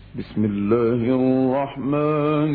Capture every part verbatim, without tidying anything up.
بسم الله الرحمن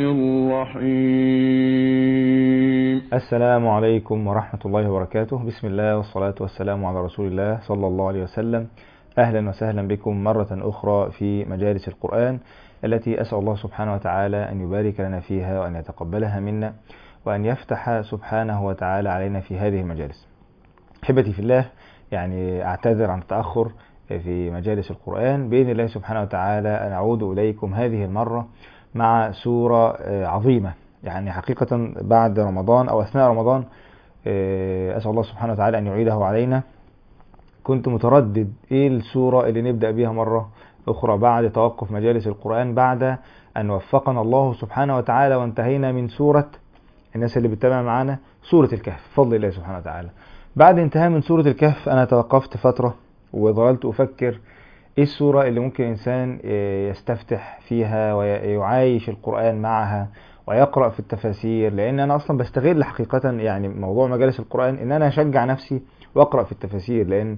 الرحيم. السلام عليكم ورحمة الله وبركاته. بسم الله والصلاة والسلام على رسول الله صلى الله عليه وسلم. أهلا وسهلا بكم مرة أخرى في مجالس القرآن التي أسأل الله سبحانه وتعالى أن يبارك لنا فيها وأن يتقبلها منا وأن يفتح سبحانه وتعالى علينا في هذه المجالس. أحبتي في الله، يعني أعتذر عن التأخر في مجالس القرآن. بإذن الله سبحانه وتعالى نعود إليكم هذه المرة مع سورة عظيمة، يعني حقيقة بعد رمضان أو أثناء رمضان أسأل الله سبحانه وتعالى أن يعيده علينا. كنت متردد إيه السورة اللي نبدأ بها مرة أخرى بعد توقف مجالس القرآن، بعد أن وفقنا الله سبحانه وتعالى وانتهينا من سورة، الناس اللي بتتابع معانا، سورة الكهف بفضل الله سبحانه وتعالى. بعد انتهاء من سورة الكهف أنا توقفت فترة وظللت أفكر إيه السورة اللي ممكن إنسان يستفتح فيها ويعايش القرآن معها ويقرأ في التفاسير، لأن أنا أصلا بستغل حقيقة يعني موضوع مجالس القرآن إن أنا أشجع نفسي وأقرأ في التفاسير، لأن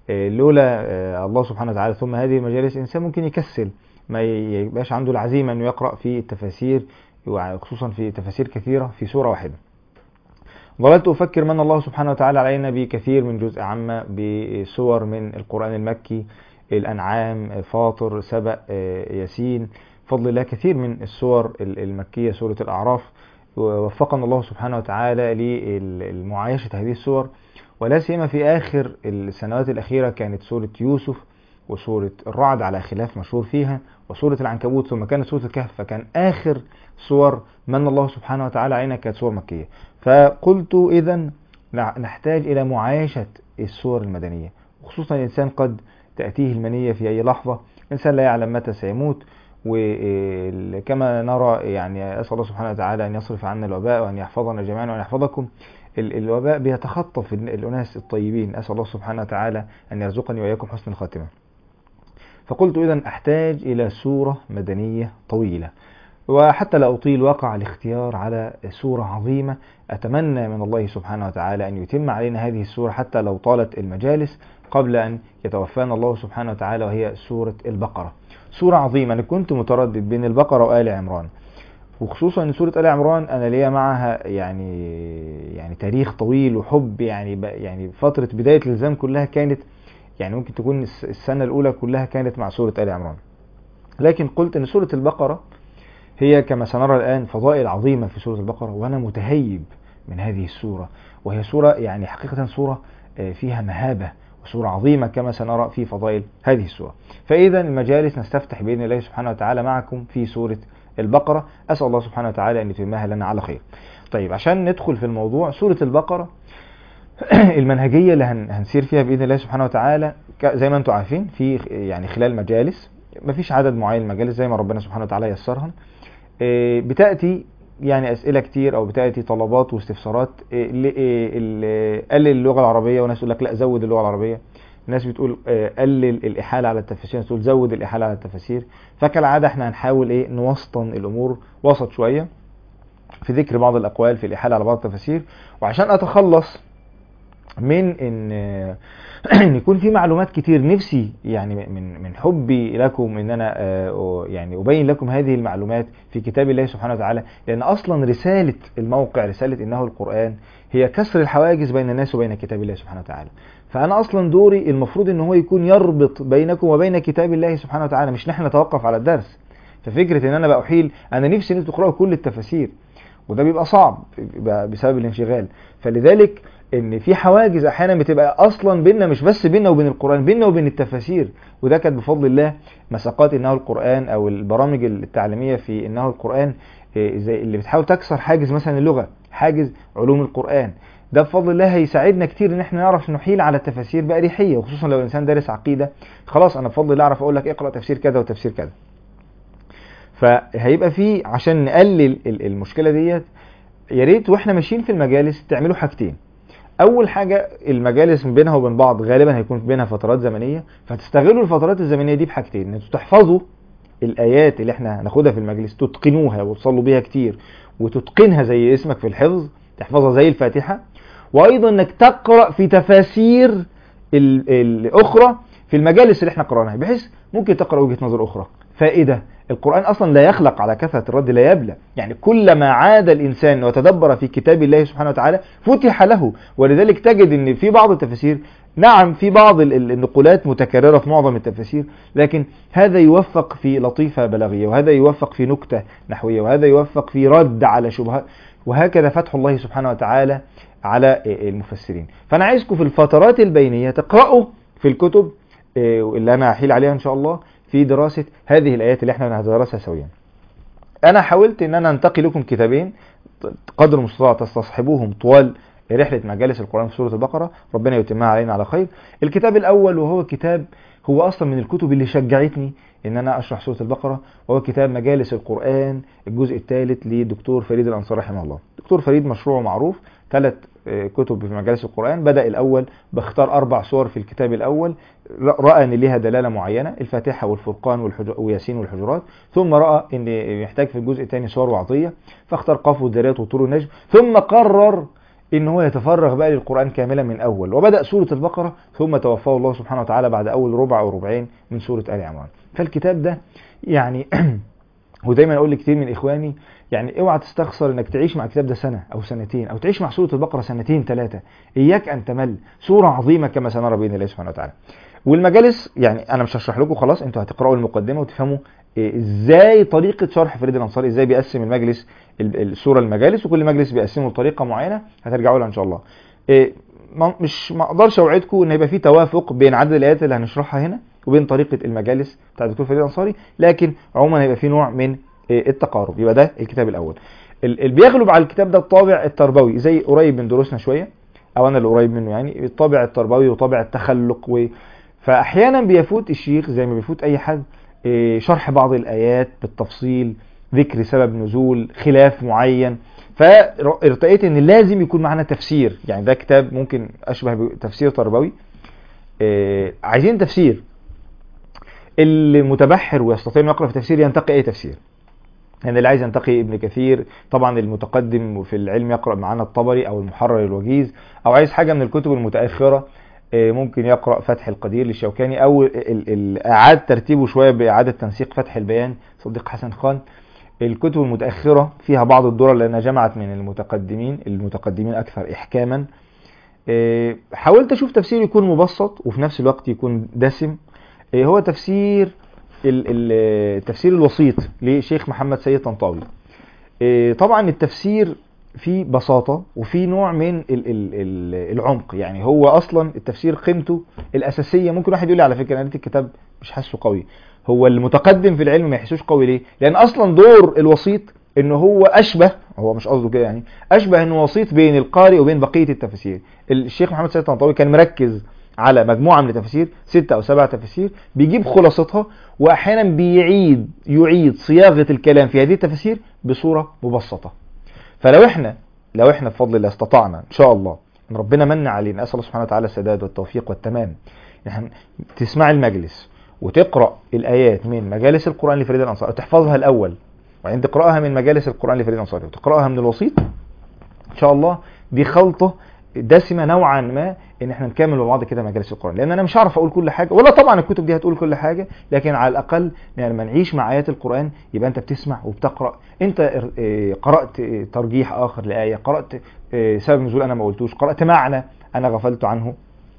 لولا الله سبحانه وتعالى ثم هذه المجالس إنسان ممكن يكسل، ما يبقاش عنده العزيمة أنه يقرأ في التفاسير، خصوصا في تفاسير كثيرة في سورة واحدة. ظللت أفكر من الله سبحانه وتعالى علينا بكثير من جزء عامة، بسور من القرآن المكي، الأنعام، فاطر، سبأ، ياسين، فضل الله كثير من السور المكية، سورة الأعراف. ووفقنا الله سبحانه وتعالى للمعايشة هذه السور، ولا سيما في آخر السنوات الأخيرة كانت سورة يوسف وسورة الرعد على خلاف مشهور فيها، وسورة العنكبوت، ثم كانت سورة الكهف. فكان آخر سور من الله سبحانه وتعالى علينا كانت سور مكية. فقلت إذن نحتاج إلى معايشة السور المدنية، وخصوصا الإنسان قد تأتيه المنية في أي لحظة، الإنسان لا يعلم متى سيموت. وكما نرى يعني أسأل الله سبحانه وتعالى أن يصرف عنا الوباء وأن يحفظنا جميعا وأن يحفظكم. الوباء بيتخطف الأناس الطيبين، أسأل الله سبحانه وتعالى أن يرزقني وإياكم حسن الخاتمة. فقلت إذن أحتاج إلى سورة مدنية طويلة، وحتى لا أطيل وقع الاختيار على سورة عظيمة أتمنى من الله سبحانه وتعالى أن يتم علينا هذه السورة حتى لو طالت المجالس قبل أن يتوفانا الله سبحانه وتعالى، وهي سورة البقرة. سورة عظيمة. أنا كنت متردد بين البقرة وآل عمران، وخصوصا أن سورة آل عمران أنا ليا معها يعني يعني تاريخ طويل وحب، يعني يعني فترة بداية الإلزام كلها كانت يعني ممكن تكون السنة الأولى كلها كانت مع سورة آل عمران. لكن قلت أن سورة البقرة هي كما سنرى الآن فضائل عظيمة في سورة البقرة، وأنا متهيب من هذه السورة، وهي سورة يعني حقيقة سورة فيها مهابة، وسورة عظيمة كما سنرى في فضائل هذه السورة. فإذا المجالس نستفتح بإذن الله سبحانه وتعالى معكم في سورة البقرة، أسأل الله سبحانه وتعالى أن يتمها لنا على خير. طيب، عشان ندخل في الموضوع، سورة البقرة المنهجية اللي هنسير فيها بإذن الله سبحانه وتعالى زي ما أنتم عارفين في يعني خلال مجالس، مفيش عدد معين المجالس زي ما ربنا سبحانه وتعالى يسرها، بتأتي يعني أسئلة كتير أو بتأتي طلبات واستفسارات، قلل اللغة العربية، وناس يقول لك لا زود اللغة العربية، ناس بتقول قلل الإحالة على التفاسير، ناس تقول زود الإحالة على التفاسير. فكالعادة احنا هنحاول ايه نوسطن الأمور وسط شوية في ذكر بعض الأقوال في الإحالة على بعض التفاسير، وعشان أتخلص من ان ان يكون في معلومات كتير، نفسي يعني من من حبي لكم ان انا يعني ابين لكم هذه المعلومات في كتاب الله سبحانه وتعالى، لان اصلا رسالة الموقع، رسالة انه القرآن، هي كسر الحواجز بين الناس وبين كتاب الله سبحانه وتعالى. فانا اصلا دوري المفروض ان هو يكون يربط بينكم وبين كتاب الله سبحانه وتعالى، مش نحن نتوقف على الدرس. ففكرة ان انا بأحيل، انا نفسي ان انتوا تقرأوا كل التفاسير، وده بيبقى صعب بسبب الانشغال. فلذلك ان في حواجز احيانا بتبقى اصلا بيننا، مش بس بيننا وبين القرآن، بيننا وبين التفاسير. وده كانت بفضل الله مساقات انه القرآن او البرامج التعليمية في انه القرآن زي اللي بتحاول تكسر حاجز مثلا اللغة، حاجز علوم القرآن. ده بفضل الله هيساعدنا كتير ان احنا نعرف نحيل على التفاسير بأريحية، وخصوصا لو الانسان دارس عقيدة، خلاص انا بفضل الله اعرف اقول لك اقرأ تفسير كذا وتفسير كذا. فهيبقى في عشان نقلل المشكلة ديت، يا ريت واحنا ماشيين في المجالس تعملوا حاجتين. اول حاجة، المجالس بينها وبين بعض غالبا هيكون بينها فترات زمنية، فتستغلوا الفترات الزمنية دي بحاجتين: ان انتوا تحفظوا الايات اللي احنا هناخدها في المجلس، تتقنوها وتصلوا بيها كتير وتتقنها زي اسمك في الحفظ، تحفظها زي الفاتحة. وايضا انك تقرأ في تفاسير الاخرى في المجالس اللي احنا قرأناها، بحيث ممكن تقرأ وجهة نظر اخرى، فائدة، القرآن أصلا لا يخلق على كثرة الرد، لا يبلى. يعني كلما عاد الإنسان وتدبر في كتاب الله سبحانه وتعالى فتح له. ولذلك تجد أن في بعض التفاسير، نعم في بعض النقولات متكررة في معظم التفاسير، لكن هذا يوفق في لطيفة بلاغية، وهذا يوفق في نكتة نحوية، وهذا يوفق في رد على شبهات، وهكذا فتح الله سبحانه وتعالى على المفسرين. فأنا عايزكم في الفترات البينية تقرأوا في الكتب اللي أنا هحيل عليها إن شاء الله في دراسة هذه الآيات اللي احنا هندرسها سويا. أنا حاولت إن أنا أنتقي لكم كتابين قدر المستطاع تستصحبوهم طوال رحلة مجالس القرآن في سورة البقرة، ربنا يتمها علينا على خير. الكتاب الأول وهو كتاب هو أصلا من الكتب اللي شجعتني إن أنا أشرح سورة البقرة، وهو كتاب مجالس القرآن الجزء الثالث لدكتور فريد الأنصاري رحمه الله. دكتور فريد مشروعه معروف، ثلاث كتب في مجالس القرآن. بدأ الأول باختار أربع سور في الكتاب الأول، رأى أن لها دلالة معينة، الفاتحة والفرقان وياسين والحجرات، ثم رأى أن يحتاج في الجزء الثاني سور وعطية، فاختار قاف والذريات وطور النجم، ثم قرر إن هو يتفرغ بقى للقرآن كاملا من أول، وبدأ سورة البقرة، ثم توفاه الله سبحانه وتعالى بعد أول ربع أو ربعين من سورة آل عمران. فالكتاب ده يعني ودايما أقول لكتير من إخواني، يعني اوعى تستخسر انك تعيش مع الكتاب ده سنة او سنتين، او تعيش مع سورة البقرة سنتين ثلاثة، اياك ان تمل. سورة عظيمة كما سنرى بإذن الله سبحانه وتعالى. والمجالس يعني انا مش هشرح لكم، خلاص انتوا هتقرأوا المقدمة وتفهموا إيه ازاي طريقة شرح فريد الأنصاري، ازاي بيقسم المجلس السورة المجالس، وكل مجلس بيقسمه بطريقة معينة هترجعوا لها ان شاء الله. إيه مش ما اقدرش اوعدكم ان هيبقى في توافق بين عدد الايات اللي هنشرحها هنا وبين طريقة المجالس بتاع الدكتور فريد الأنصاري، لكن عموما هيبقى في نوع من التقارب. يبقى ده الكتاب الاول. اللي بيغلب على الكتاب ده الطابع التربوي، زي قريب من دروسنا شويه، او انا اللي قريب منه، يعني الطابع التربوي وطابع التخلق و... فاحيانا بيفوت الشيخ زي ما بيفوت اي حد شرح بعض الايات بالتفصيل، ذكر سبب نزول، خلاف معين، فارتقيت ان لازم يكون معنا تفسير. يعني ده كتاب ممكن اشبه بتفسير تربوي. عايزين تفسير، المتبحر ويستطيع ان يقرأ في تفسير ينتقي اي تفسير. يعني اللي عايز ينتقي ابن كثير، طبعا المتقدم في العلم يقرأ معانا الطبري او المحرر الوجيز، او عايز حاجة من الكتب المتأخرة ممكن يقرأ فتح القدير للشوكاني، او اعاد ترتيبه شوية باعادة تنسيق فتح البيان صديق حسن خان. الكتب المتأخرة فيها بعض الدرر لانها جمعت من المتقدمين، المتقدمين اكثر احكاما. حاولت اشوف تفسير يكون مبسط وفي نفس الوقت يكون دسم. هو تفسير التفسير الوسيط لشيخ محمد سيد طنطاوي. طبعا التفسير فيه بساطة وفيه نوع من العمق. يعني هو اصلا التفسير قيمته الاساسية، ممكن واحد يقول لي على فكرة انا قريت الكتاب مش حاسه قوي. هو المتقدم في العلم ما يحسوش قوي ليه؟ لان اصلا دور الوسيط ان هو اشبه، هو مش قصده كده يعني، اشبه انه وسيط بين القارئ وبين بقية التفاسير. الشيخ محمد سيد طنطاوي كان مركز على مجموعة من التفاسير، ستة أو سبعة تفاسير، بيجيب خلاصتها، وأحيانا بيعيد يعيد صياغة الكلام في هذه التفاسير بصورة مبسطة. فلو احنا لو احنا بفضل الله استطعنا إن شاء الله، إن ربنا من علينا، أسأل الله سبحانه وتعالى السداد والتوفيق والتمام، يعني تسمع المجلس وتقرأ الآيات من مجالس القرآن لفريد الأنصاري وتحفظها الأول، وبعدين تقرأها من مجالس القرآن لفريد الأنصاري وتقرأها من الوسيط، إن شاء الله دي خلطة دسمة نوعا ما ان احنا نكمل مع بعض كده مجالس القرآن. لان انا مش هعرف اقول كل حاجة، ولا طبعا الكتب دي هتقول كل حاجة، لكن على الاقل يعني لما نعيش مع ايات القرآن يبقى انت بتسمع وبتقرأ. انت قرأت ترجيح اخر لآية، قرأت سبب نزول انا ما قلتوش، قرأت معنى انا غفلت عنه.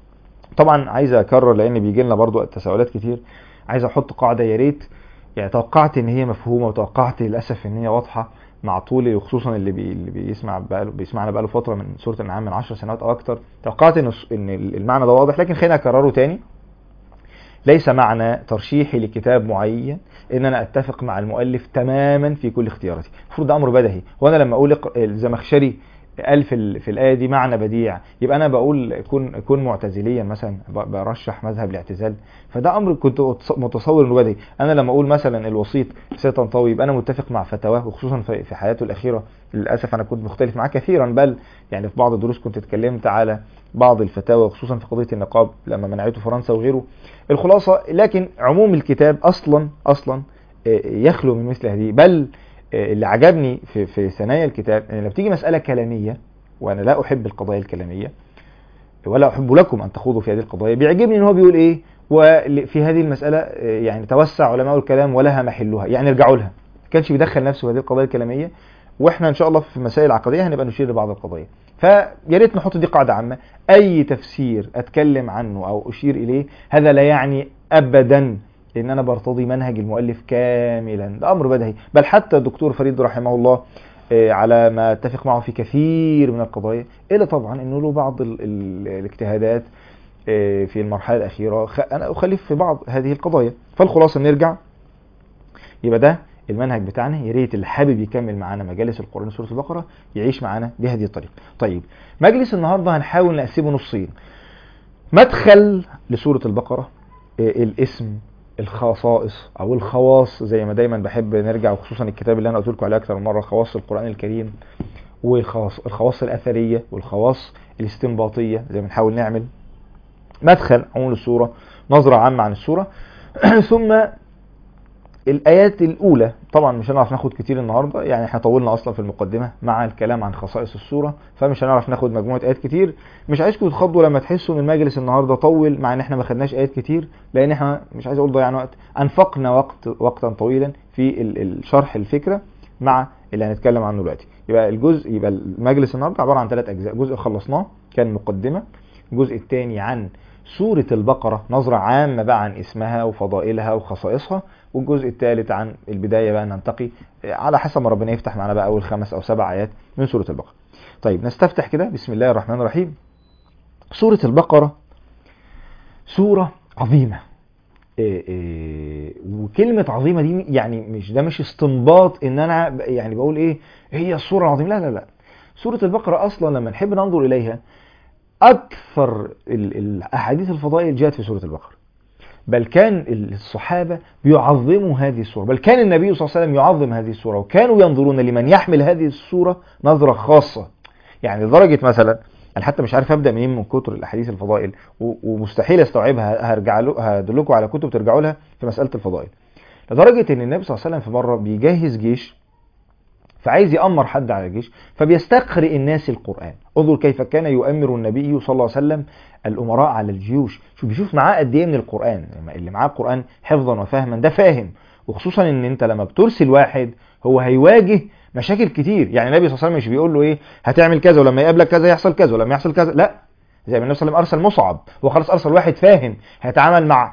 طبعا عايز اكرر لان بيجي لنا برضو تساؤلات كتير، عايز احط قاعدة يا ريت، يعني توقعت ان هي مفهومة وتوقعت للاسف ان هي واضحة مع طولي، وخصوصا اللي, بي اللي بيسمع بقاله بيسمعنا بقاله فتره من سوره الانعام من عشر سنوات او اكتر. توقعت ان ان المعنى ده واضح، لكن خلينا اكرره تاني. ليس معنى ترشيحي لكتاب معين ان انا اتفق مع المؤلف تماما في كل اختياراتي. المفروض ده امر بديهي، وانا لما اقول الزمخشري قال في في الايه دي معنى بديع، يبقى انا بقول كن كن معتزليا مثلا، برشح مذهب الاعتزال، فده امر كنت متصور انه بديهي. انا لما اقول مثلا الوسيط سيد طنطاوي يبقى انا متفق مع فتاواه، وخصوصا في حياته الاخيره للاسف انا كنت مختلف معاه كثيرا، بل يعني في بعض الدروس كنت اتكلمت على بعض الفتاوى خصوصا في قضيه النقاب لما منعته فرنسا وغيره. الخلاصه لكن عموم الكتاب اصلا اصلا يخلو من مثل هذه. بل اللي عجبني في في ثنايا الكتاب ان لما بتيجي مساله كلاميه، وانا لا احب القضايا الكلاميه ولا احب لكم ان تخوضوا في هذه القضايا، بيعجبني ان هو بيقول ايه وفي هذه المسألة يعني توسع علماء الكلام ولها محلها، يعني ارجعوا لها، ما كانش بيدخل نفسه هذه القضايا الكلامية. واحنا ان شاء الله في مسائل العقدية هنبقى نشير لبعض القضايا. فيا ريت نحط دي قاعدة عامة، اي تفسير اتكلم عنه او اشير اليه هذا لا يعني ابدا ان انا برتضي منهج المؤلف كاملا، ده امر بديهي. بل حتى الدكتور فريد رحمه الله على ما اتفق معه في كثير من القضايا، الا طبعا انه له بعض ال ال الاجتهادات في المرحلة الأخيرة أنا أخالف في بعض هذه القضايا. فالخلاصة نرجع، يبقى ده المنهج بتاعنا. يا ريت اللي حابب يكمل معانا مجالس القرآن سورة البقرة يعيش معانا بهذه الطريقة. طيب مجلس النهاردة هنحاول نقسمه نصين: مدخل لسورة البقرة، الاسم، الخصائص أو الخواص زي ما دايما بحب نرجع، وخصوصا الكتاب اللي أنا قلت لكم عليه أكثر من مرة، خواص القرآن الكريم، والخواص الخواص الأثرية والخواص الاستنباطية زي ما نحاول نعمل. مدخل عموم السورة، نظرة عامة عن السورة، ثم الآيات الأولى. طبعا مش هنعرف ناخد كتير النهاردة، يعني احنا طولنا أصلا في المقدمة مع الكلام عن خصائص السورة، فمش هنعرف ناخد مجموعة آيات كتير. مش عايزكم تتخضوا لما تحسوا ان المجلس النهاردة طول، مع ان احنا ما خدناش آيات كتير، لأن احنا مش عايز أقول ضيعنا وقت، أنفقنا وقت وقتا طويلا في الشرح الفكرة مع اللي هنتكلم عنه دلوقتي. يبقى الجزء يبقى المجلس النهاردة عبارة عن ثلاث أجزاء: جزء خلصناه كان مقدمة، الجزء الثاني عن سورة البقرة نظرة عامة بقى عن اسمها وفضائلها وخصائصها، والجزء الثالث عن البداية بقى ننتقي على حسب ما ربنا يفتح معنا بقى أول خمس أو سبع آيات من سورة البقرة. طيب نستفتح كده بسم الله الرحمن الرحيم. سورة البقرة سورة عظيمة، إيه إيه وكلمة عظيمة دي يعني مش ده مش استنباط ان انا يعني بقول ايه هي السورة العظيمة، لا لا لا. سورة البقرة اصلا لما نحب ننظر اليها أكثر الأحاديث الفضائل جاءت في سورة البقرة، بل كان الصحابة بيعظموا هذه السورة، بل كان النبي صلى الله عليه وسلم يعظم هذه السورة، وكانوا ينظرون لمن يحمل هذه السورة نظرة خاصة. يعني لدرجة مثلا أنا حتى مش عارف أبدأ منين من كتر الأحاديث الفضائل، ومستحيل أستوعبها، هرجع له هدلكم على كتب ترجعوا لها في مسألة الفضائل. لدرجة أن النبي صلى الله عليه وسلم في مرة بيجهز جيش، فعايز يأمر حد على الجيش، فبيستقرئ الناس القرآن. انظر كيف كان يؤمر النبي صلى الله عليه وسلم الأمراء على الجيوش. شوف بيشوف معاه قد ايه من القرآن، اللي معاه القرآن حفظا وفهما ده فاهم، وخصوصا ان انت لما بترسل واحد هو هيواجه مشاكل كتير. يعني النبي صلى الله عليه وسلم مش بيقول له ايه هتعمل كذا ولما يقابلك كذا يحصل كذا ولما يحصل كذا، لا. زي ما النبي صلى الله عليه وسلم ارسل مصعب، هو خلاص ارسل واحد فاهم هيتعامل مع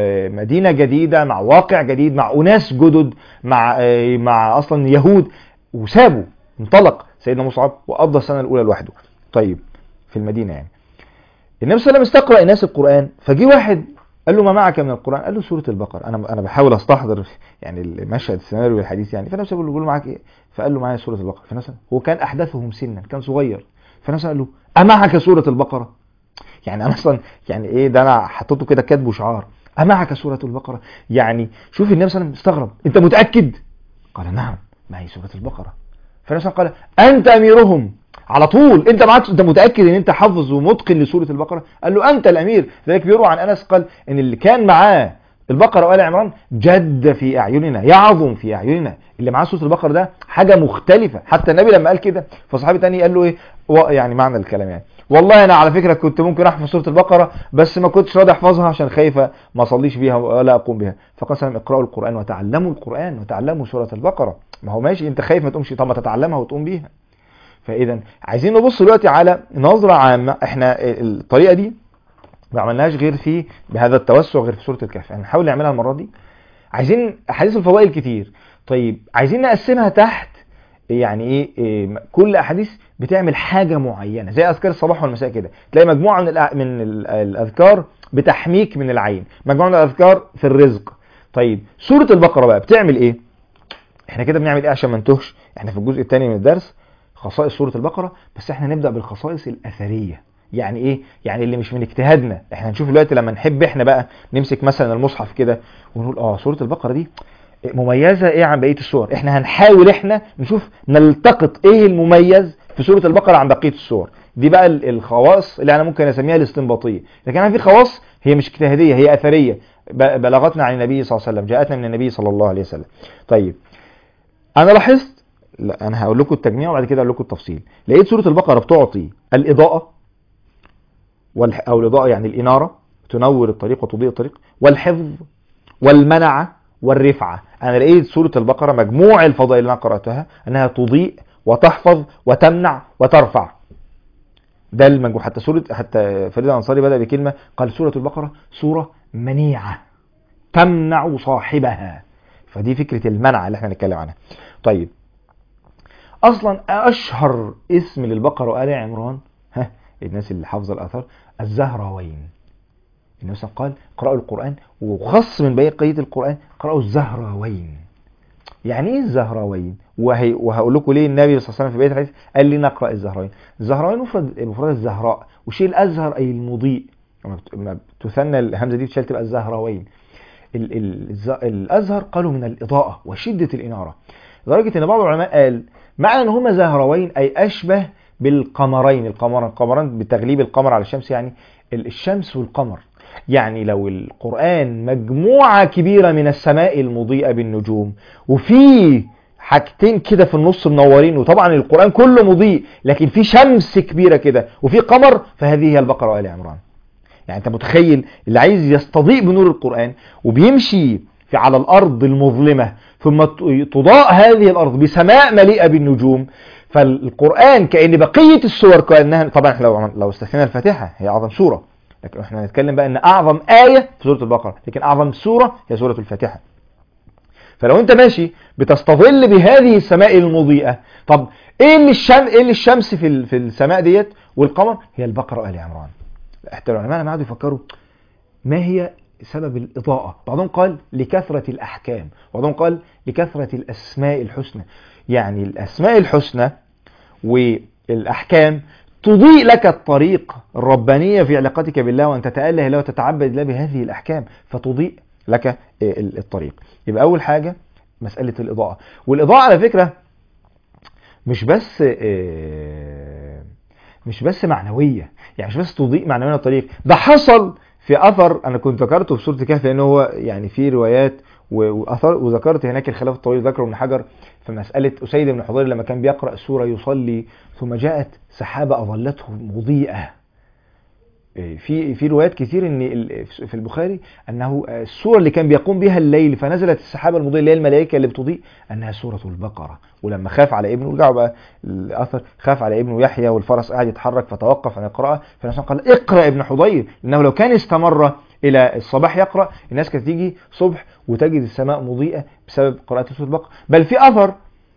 مدينة جديدة، مع واقع جديد، مع أناس جدد، مع مع أصلا يهود، وسابه انطلق سيدنا مصعب وقضى السنة الأولى لوحده. طيب في المدينة يعني النبي صلى الله عليه وسلم استقرأ الناس القرآن، فجي واحد قال له ما معك من القرآن؟ قال له سورة البقرة. أنا أنا بحاول أستحضر يعني المشهد السيناريو والحديث يعني. فالنبي صلى الله عليه وسلم بيقول له معك إيه؟ فقال له معايا سورة البقرة. فالنبي هو كان أحدثهم سنا، كان صغير، فالنبي قال له أمعك سورة البقرة؟ يعني أنا أصلا يعني إيه ده، أنا حطيته كده كاتبه شعار، أمعك سورة البقرة؟ يعني شوف النبي صلى الله عليه وسلم استغرب، أنت متأكد؟ قال نعم معي سورة البقرة. فالنبي قال أنت أميرهم على طول، انت معاك، انت متاكد ان انت حافظ ومتقن لسوره البقره؟ قال له انت الامير. ذلك بيروى عن انس قال ان اللي كان معاه البقره وآل عمران جد في اعيننا، يعظم في اعيننا. اللي معاه سوره البقره ده حاجه مختلفه. حتى النبي لما قال كده فصحابي تاني قال له ايه يعني معنى الكلام يعني والله انا على فكره كنت ممكن احفظ سوره البقره بس ما كنتش راضي احفظها عشان خايفه ما اصليش بيها ولا اقوم بها. فقال سلام اقرأوا القران وتعلموا القران وتعلموا سوره البقره. ما هو ماشي انت خايف ما تقومش، طب ما تتعلمها وتقوم بيها. فاذا عايزين نبص دلوقتي على نظره عامه. احنا الطريقه دي ما عملناش غير في بهذا التوسع غير في سوره الكهف، هنحاول يعني نعملها المره دي. عايزين احاديث الفضائل كتير، طيب عايزين نقسمها تحت يعني ايه, إيه كل احاديث بتعمل حاجه معينه، زي اذكار الصباح والمساء كده. تلاقي مجموعه من من الاذكار بتحميك من العين، مجموعه من الاذكار في الرزق. طيب سوره البقره بقى بتعمل ايه؟ احنا كده بنعمل ايه عشان ما نتوهش؟ احنا في الجزء الثاني من الدرس خصائص سورة البقرة، بس احنا نبدأ بالخصائص الأثرية. يعني ايه؟ يعني اللي مش من اجتهادنا. احنا نشوف دلوقتي لما نحب احنا بقى نمسك مثلا المصحف كده ونقول اه سورة البقرة دي مميزة ايه عن بقية السور. احنا هنحاول احنا نشوف نلتقط ايه المميز في سورة البقرة عن بقية السور. دي بقى الخواص اللي انا ممكن اسميها الاستنباطية. لكن انا في خواص هي مش اجتهادية، هي أثرية بلغتنا عن النبي صلى الله عليه وسلم، جاءتنا من النبي صلى الله عليه وسلم. طيب انا لاحظت، لا انا هقول لكم التجميع وبعد كده اقول لكم التفصيل. لقيت سوره البقره بتعطي الاضاءه وال... او الاضاءه يعني الاناره، تنور الطريق وتضيء الطريق، والحفظ والمنع والرفعة. أنا لقيت سورة البقرة مجموع الفضائل اللي أنا قرأتها أنها تضيء وتحفظ وتمنع وترفع. ده المجموع. حتى سورة حتى فريد الأنصاري بدأ بكلمة قال سورة البقرة سورة منيعة تمنع صاحبها. فدي فكرة المنع اللي احنا نتكلم عنها. طيب أصلا أشهر اسم للبقرة وآل عمران، ها الناس اللي حافظة الآثار، الزهراوين. النبي صلى الله عليه وسلم قال قرأوا القرآن، وخص من بقية القرآن قرأوا الزهراوين. يعني ايه الزهراوين؟ وهي وهقول لكم ليه النبي صلى الله عليه وسلم في بقية الحديث قال لي نقرأ الزهراوين. الزهراوين مفرد مفرد الزهراء، وشيء الأزهر أي المضيء، لما تثنى الهمزة دي بتشال تبقى الزهراوين. ال ال الأزهر قالوا من الإضاءة وشدة الإنارة، لدرجة إن بعض العلماء قال معنى إن هما زهراوين أي أشبه بالقمرين. القمر القمران بتغليب القمر على الشمس، يعني الشمس والقمر. يعني لو القرآن مجموعة كبيرة من السماء المضيئة بالنجوم، وفي حاجتين كده في النص منورين، وطبعا القرآن كله مضيء لكن في شمس كبيرة كده وفي قمر، فهذه هي البقرة وآل عمران. يعني انت متخيل اللي عايز يستضيء بنور القرآن وبيمشي في على الأرض المظلمة ثم تضاء هذه الأرض بسماء مليئة بالنجوم، فالقرآن كأن بقية السور كأنها، طبعا لو لو استثنينا الفاتحة هي أعظم سورة، لكن احنا هنتكلم بقى ان اعظم آية في سورة البقرة، لكن اعظم سورة هي سورة الفاتحة. فلو انت ماشي بتستظل بهذه السماء المضيئة، طب ايه اللي الشمس ايه اللي الشمس في في السماء ديت والقمر؟ هي البقرة وآل عمران. حتى العلماء لما قعدوا يفكروا ما هي سبب الإضاءة، بعضهم قال لكثرة الأحكام، بعضهم قال لكثرة الأسماء الحسنى. يعني الأسماء الحسنى والأحكام تضيء لك الطريق الربانية في علاقتك بالله، وأن تتأله له وتتعبد الله بهذه الأحكام، فتضيء لك الطريق. يبقى أول حاجة مسألة الإضاءة. والإضاءة على فكرة مش بس مش بس معنوية، يعني مش بس تضيء معنويا الطريق. ده حصل في أثر أنا كنت ذكرته في سورة الكهف، لأنه هو يعني في روايات وأثر، وذكرت هناك الخلاف الطويل ذكره ابن حجر في مسألة أسيد بن حضير لما كان بيقرأ السورة يصلي ثم جاءت سحابة أظلته مضيئة. في في روايات كثير ان في البخاري انه السوره اللي كان بيقوم بها الليل فنزلت السحابه المضيئه اللي هي الملائكه اللي بتضيء انها سوره البقره. ولما خاف على ابنه، رجعوا بقى الاثر، خاف على ابنه يحيى والفرس قاعد يتحرك فتوقف عن القراءه، فالنبي قال اقرا ابن حضير، لانه لو كان استمر الى الصباح يقرا الناس كانت تيجي صبح وتجد السماء مضيئه بسبب قراءه سوره البقره. بل في اثر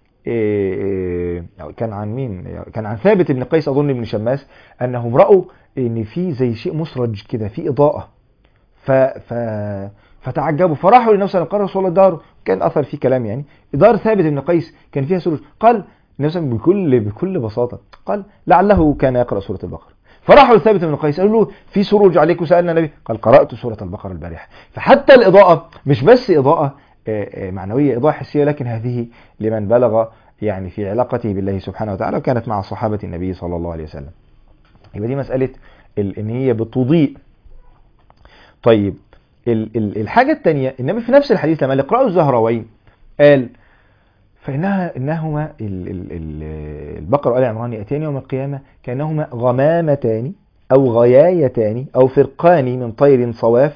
كان عن مين؟ كان عن ثابت بن قيس اظن بن شماس انهم راوا ان في زي شيء مسرج كده في اضاءه، ف ف فتعجبوا فراحوا للنبي صلى الله عليه وسلم قالوا الدار. كان اثر فيه كلام، يعني دار ثابت بن قيس كان فيها سرج. قال النبي صلى الله عليه وسلم بكل بكل بساطه قال لعله كان يقرا سوره البقره. فراحوا لثابت بن قيس قالوا له في سروج عليك وسالنا النبي، قال قرات سوره البقره البارحه. فحتى الاضاءه مش بس اضاءه معنويه، اضاءه حسيه، لكن هذه لمن بلغ يعني في علاقته بالله سبحانه وتعالى، وكانت مع صحابه النبي صلى الله عليه وسلم. يبقى دي مسألة ان هي بتضيء. طيب الحاجة الثانية، النبي في نفس الحديث لما اقرأوا الزهراوين قال فإنها إنهما البقرة وآل عمران يأتيان يوم القيامة كأنهما غمامتان أو غيايتان أو فرقان من طير صواف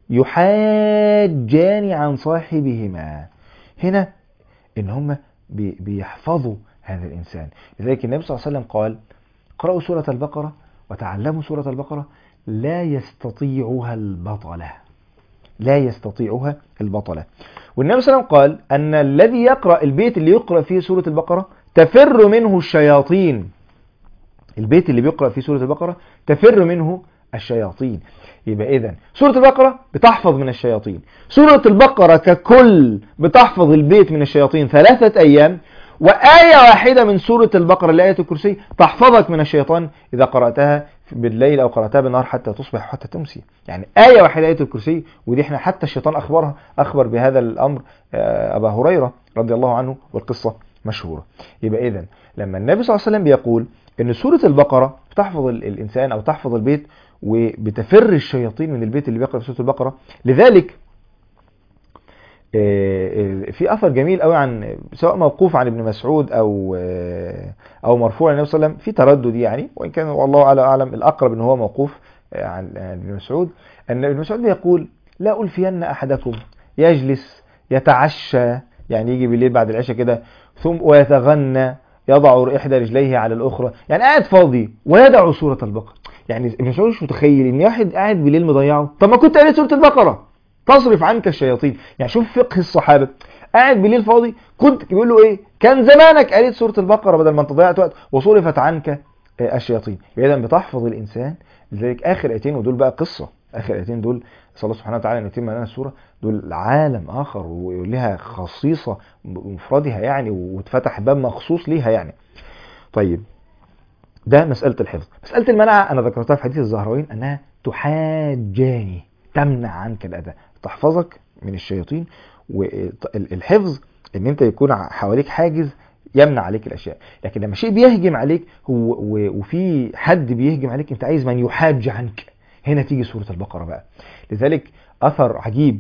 يحاجان عن صاحبهما. هنا إن هم بيحفظوا هذا الإنسان. لذلك النبي صلى الله عليه وسلم قال اقرأوا سورة البقرة وتعلموا سورة البقرة لا يستطيعها البطلة، لا يستطيعها البطلة. والنبي صلى الله عليه وسلم قال أن الذي يقرأ البيت اللي يقرأ فيه سورة البقرة تفر منه الشياطين. البيت اللي بيقرأ فيه سورة البقرة تفر منه الشياطين. يبقى إذن سورة البقرة بتحفظ من الشياطين، سورة البقرة ككل بتحفظ البيت من الشياطين ثلاثة أيام، وآية واحدة من سورة البقرة لآية الكرسي تحفظك من الشيطان إذا قرأتها بالليل أو قرأتها بالنهار حتى تصبح حتى تمسي. يعني آية واحدة آية الكرسي، ودي احنا حتى الشيطان أخبرها أخبر بهذا الأمر أبا هريرة رضي الله عنه، والقصة مشهورة. يبقى إذن لما النبي صلى الله عليه وسلم بيقول إن سورة البقرة بتحفظ الإنسان أو تحفظ البيت وبتفر الشياطين من البيت اللي بيقرأ في سورة البقرة، لذلك في أثر جميل قوي عن سواء موقوف عن ابن مسعود أو أو مرفوع عن النبي صلى الله عليه وسلم، في تردد يعني، وإن كان والله أعلم الأقرب إن هو موقوف عن ابن مسعود أن ابن مسعود يقول لا ألفين أحدكم يجلس يتعشى، يعني يجي بالليل بعد العشاء كده، ثم ويتغنى يضع إحدى رجليه على الأخرى، يعني قاعد فاضي ويدع سورة البقرة. يعني ابن مسعود مش متخيل إن واحد قاعد بالليل مضيعه، طب ما كنت قريت سورة البقرة تصرف عنك الشياطين. يعني شوف فقه الصحابة، قاعد بالليل فاضي كنت بيقول له إيه، كان زمانك قريت سورة البقرة بدل ما أنت ضيعت وقت وصرفت عنك الشياطين. إذا بتحفظ الإنسان. لذلك آخر آيتين، ودول بقى قصة، آخر آيتين دول صلى الله سبحانه وتعالى أن يتم لنا السورة، دول عالم آخر ولها خصيصة مفردها يعني، واتفتح باب مخصوص ليها يعني. طيب ده مسألة الحفظ. مسألة المنع أنا ذكرتها في حديث الزهراوين أنها تحاجاني، تمنع عنك الأذى، تحفظك من الشياطين. والحفظ ان انت يكون حواليك حاجز يمنع عليك الاشياء. لكن لما شيء بيهجم عليك هو وفي حد بيهجم عليك، انت عايز من يحاج عنك، هنا تيجي سورة البقرة بقى. لذلك اثر عجيب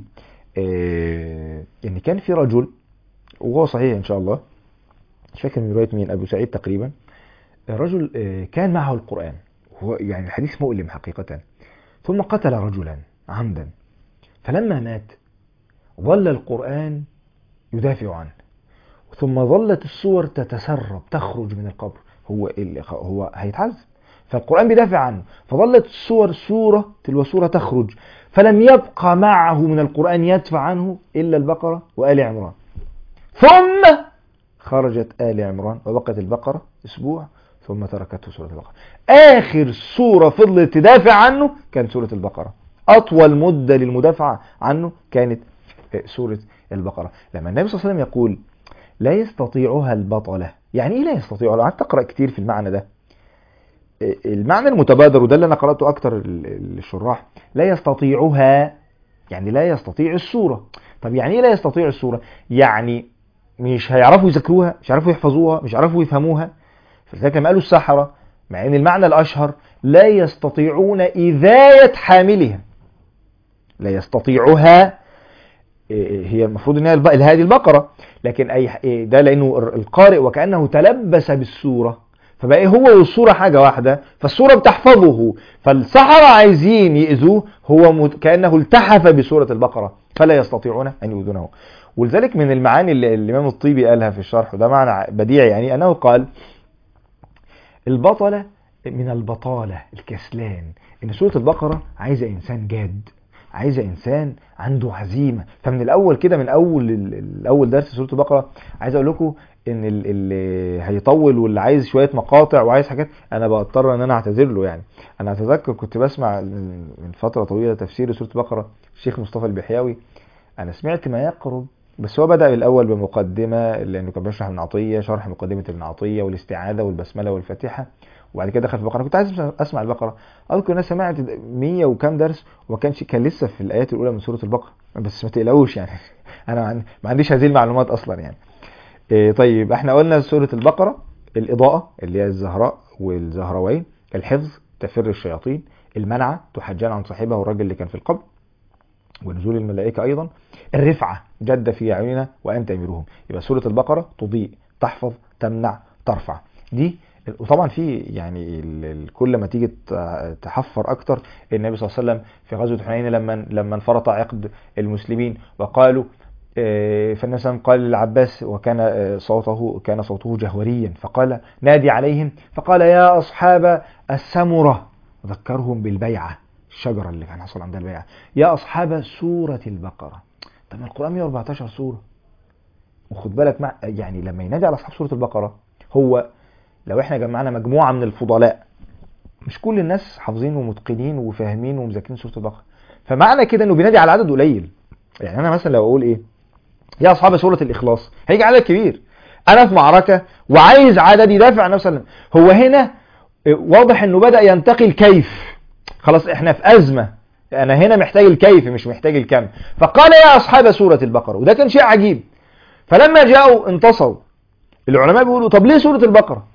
اه ان كان في رجل، وهو صحيح ان شاء الله، مش فاكر من رواية مين، ابو سعيد تقريبا، الرجل اه كان معه القرآن، هو يعني الحديث مؤلم حقيقة، ثم قتل رجلا عمدا، فلما مات ظل القرآن يدافع عنه، ثم ظلت الصور تتسرب تخرج من القبر، هو اللي هو هيتعذب، فالقرآن بيدافع عنه، فظلت الصور سورة تلو سورة تخرج، فلم يبقى معه من القرآن يدفع عنه إلا البقرة وآل عمران، ثم خرجت آل عمران وبقت البقرة أسبوع، ثم تركته سورة البقرة. آخر سورة فضلت تدافع عنه كانت سورة البقرة، أطول مدة للمدافعة عنه كانت سورة البقرة. لما النبي صلى الله عليه وسلم يقول لا يستطيعها البطلة، يعني ايه لا يستطيعها؟ قعدت اقرا كتير في المعنى ده، المعنى المتبادر وده اللي انا قراته اكتر الشراح، لا يستطيعها يعني لا يستطيع السورة. طب يعني ايه لا يستطيع السورة؟ يعني مش هيعرفوا يذاكروها، مش هيعرفوا يحفظوها، مش هيعرفوا يفهموها. فلذلك لما قالوا السحرة، مع ان المعنى الاشهر لا يستطيعون إذاية حاملها، لا يستطيعها هي المفروض ان هي هذه البقرة، لكن اي ده لانه القارئ وكأنه تلبس بالسورة، فبقى هو والسورة حاجة واحدة، فالسورة بتحفظه، فالسحرة عايزين يأذوه، هو كأنه التحف بسورة البقرة، فلا يستطيعون ان يؤذونه. ولذلك من المعاني اللي الامام الطيبي قالها في الشرح، وده معنى بديع يعني، انه قال البطلة من البطالة الكسلان، ان سورة البقرة عايزة انسان جاد، عايزة إنسان عنده عزيمة. فمن الأول كده، من أول الأول درس سورة البقرة، عايز أقول لكم إن اللي هيطول واللي عايز شوية مقاطع وعايز حاجات، أنا بضطر إن أنا أعتذر له. يعني أنا أتذكر كنت بسمع من فترة طويلة تفسير سورة البقرة الشيخ مصطفى البحياوي، أنا سمعت ما يقرب، بس هو بدأ الأول بمقدمة لأنه كان بيشرح ابن عطية، شرح مقدمة ابن عطية والاستعاذة والبسملة والفاتحة، وبعد كده دخل في البقرة. كنت عايز اسمع البقرة، اذكر انا سمعت مية وكام درس، وما كانش كان لسه في الايات الاولى من سورة البقرة، بس ما تقلقوش يعني انا ما عنديش هذه المعلومات اصلا يعني. إيه طيب احنا قلنا سورة البقرة الإضاءة اللي هي الزهراء والزهروين، الحفظ تفر الشياطين، المنعة تحجان عن صاحبها والراجل اللي كان في القبر، ونزول الملائكة ايضا، الرفعة جد في اعيننا وانت اميرهم. يبقى سورة البقرة تضيء، تحفظ، تمنع، ترفع. دي وطبعا في يعني كل ما تيجي تحفر اكتر، النبي صلى الله عليه وسلم في غزوة حنين لما لما انفرط عقد المسلمين وقالوا، فالنبي صلى الله عليه وسلم قال للعباس وكان صوته كان صوته جهوريا، فقال نادي عليهم، فقال يا اصحاب السمرة، ذكرهم بالبيعة، الشجرة اللي كان حصل عندها البيعة، يا اصحاب سورة البقرة. طب القرآن مية وأربعتاشر سورة، وخد بالك مع يعني لما ينادي على اصحاب سورة البقرة، هو لو احنا جمعنا مجموعة من الفضلاء، مش كل الناس حافظين ومتقنين وفاهمين ومذاكرين سورة البقرة، فمعنى كده انه بينادي على عدد قليل. يعني انا مثلا لو اقول ايه يا اصحاب سورة الاخلاص، هيجي عدد كبير، انا في معركة وعايز عدد يدافع عن نفسه. هو هنا واضح انه بدأ ينتقي الكيف، خلاص احنا في ازمة، انا هنا محتاج الكيف مش محتاج الكم، فقال يا اصحاب سورة البقرة، وده كان شيء عجيب. فلما جاءوا انتصروا، العلماء بيقولوا طب ليه سورة البقرة؟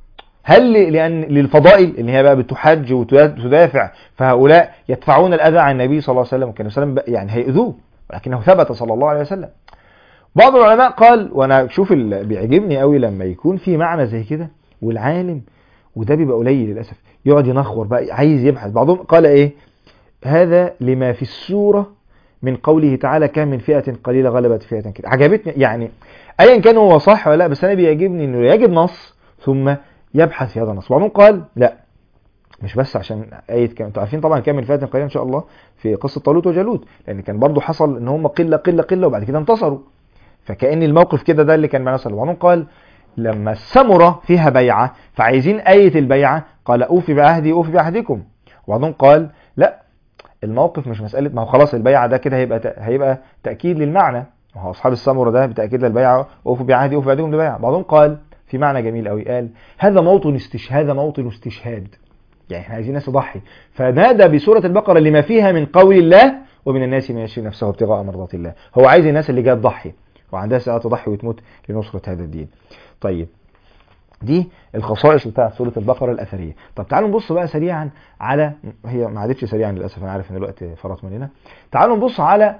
هل لأن للفضائل اللي هي بقى بتحج وتدافع، فهؤلاء يدفعون الأذى عن النبي صلى الله عليه وسلم، وكان النبي صلى الله عليه وسلم يعني هيؤذوه، ولكنه ثبت صلى الله عليه وسلم. بعض العلماء قال، وانا شوف اللي بيعجبني قوي لما يكون في معنى زي كده والعالم، وده بيبقى قليل للأسف، يقعد ينخور بقى عايز يبحث. بعضهم قال ايه هذا لما في السورة من قوله تعالى كم من فئة قليلة غلبت فئة كده. عجبتني يعني ايا كان هو صح ولا لا، بس انا بيعجبني انه يجد نص ثم يبحث في هذا النص. بعضهم قال لا مش بس عشان آية كم، انتوا عارفين طبعا كم من فئة قليلة ان شاء الله في قصة طالوت وجالوت، لان كان برضو حصل ان هم قلة قلة قلة وبعد كده انتصروا، فكأن الموقف كده ده اللي كان معنا صلى الله عليه وسلم. قال لما السمرة فيها بيعة فعايزين آية البيعة، قال أوفي بعهدي أوفي بعهدكم. وبعضهم قال لا الموقف مش مسألة، ما هو خلاص البيعة ده كده هيبقى هيبقى تأكيد للمعنى، وهو أصحاب السمرة ده بتأكيد للبيعة أوفي بعهدي أوفي بعهدكم للبيعة. بعضهم قال في معنى جميل قوي، قال هذا موطن استشهاد، هذا موطن استشهاد، يعني احنا عايزين ناس تضحي، فنادى بسورة البقرة لما فيها من قول الله ومن الناس من يشري نفسه ابتغاء مرضات الله. هو عايز الناس اللي جايه تضحي وعندها ساعات تضحي وتموت لنصرة هذا الدين. طيب دي الخصائص بتاعت سورة البقرة الأثرية. طب تعالوا نبص بقى سريعا على، هي ما عادتش سريعا للأسف أنا عارف إن الوقت فرط مننا، تعالوا نبص على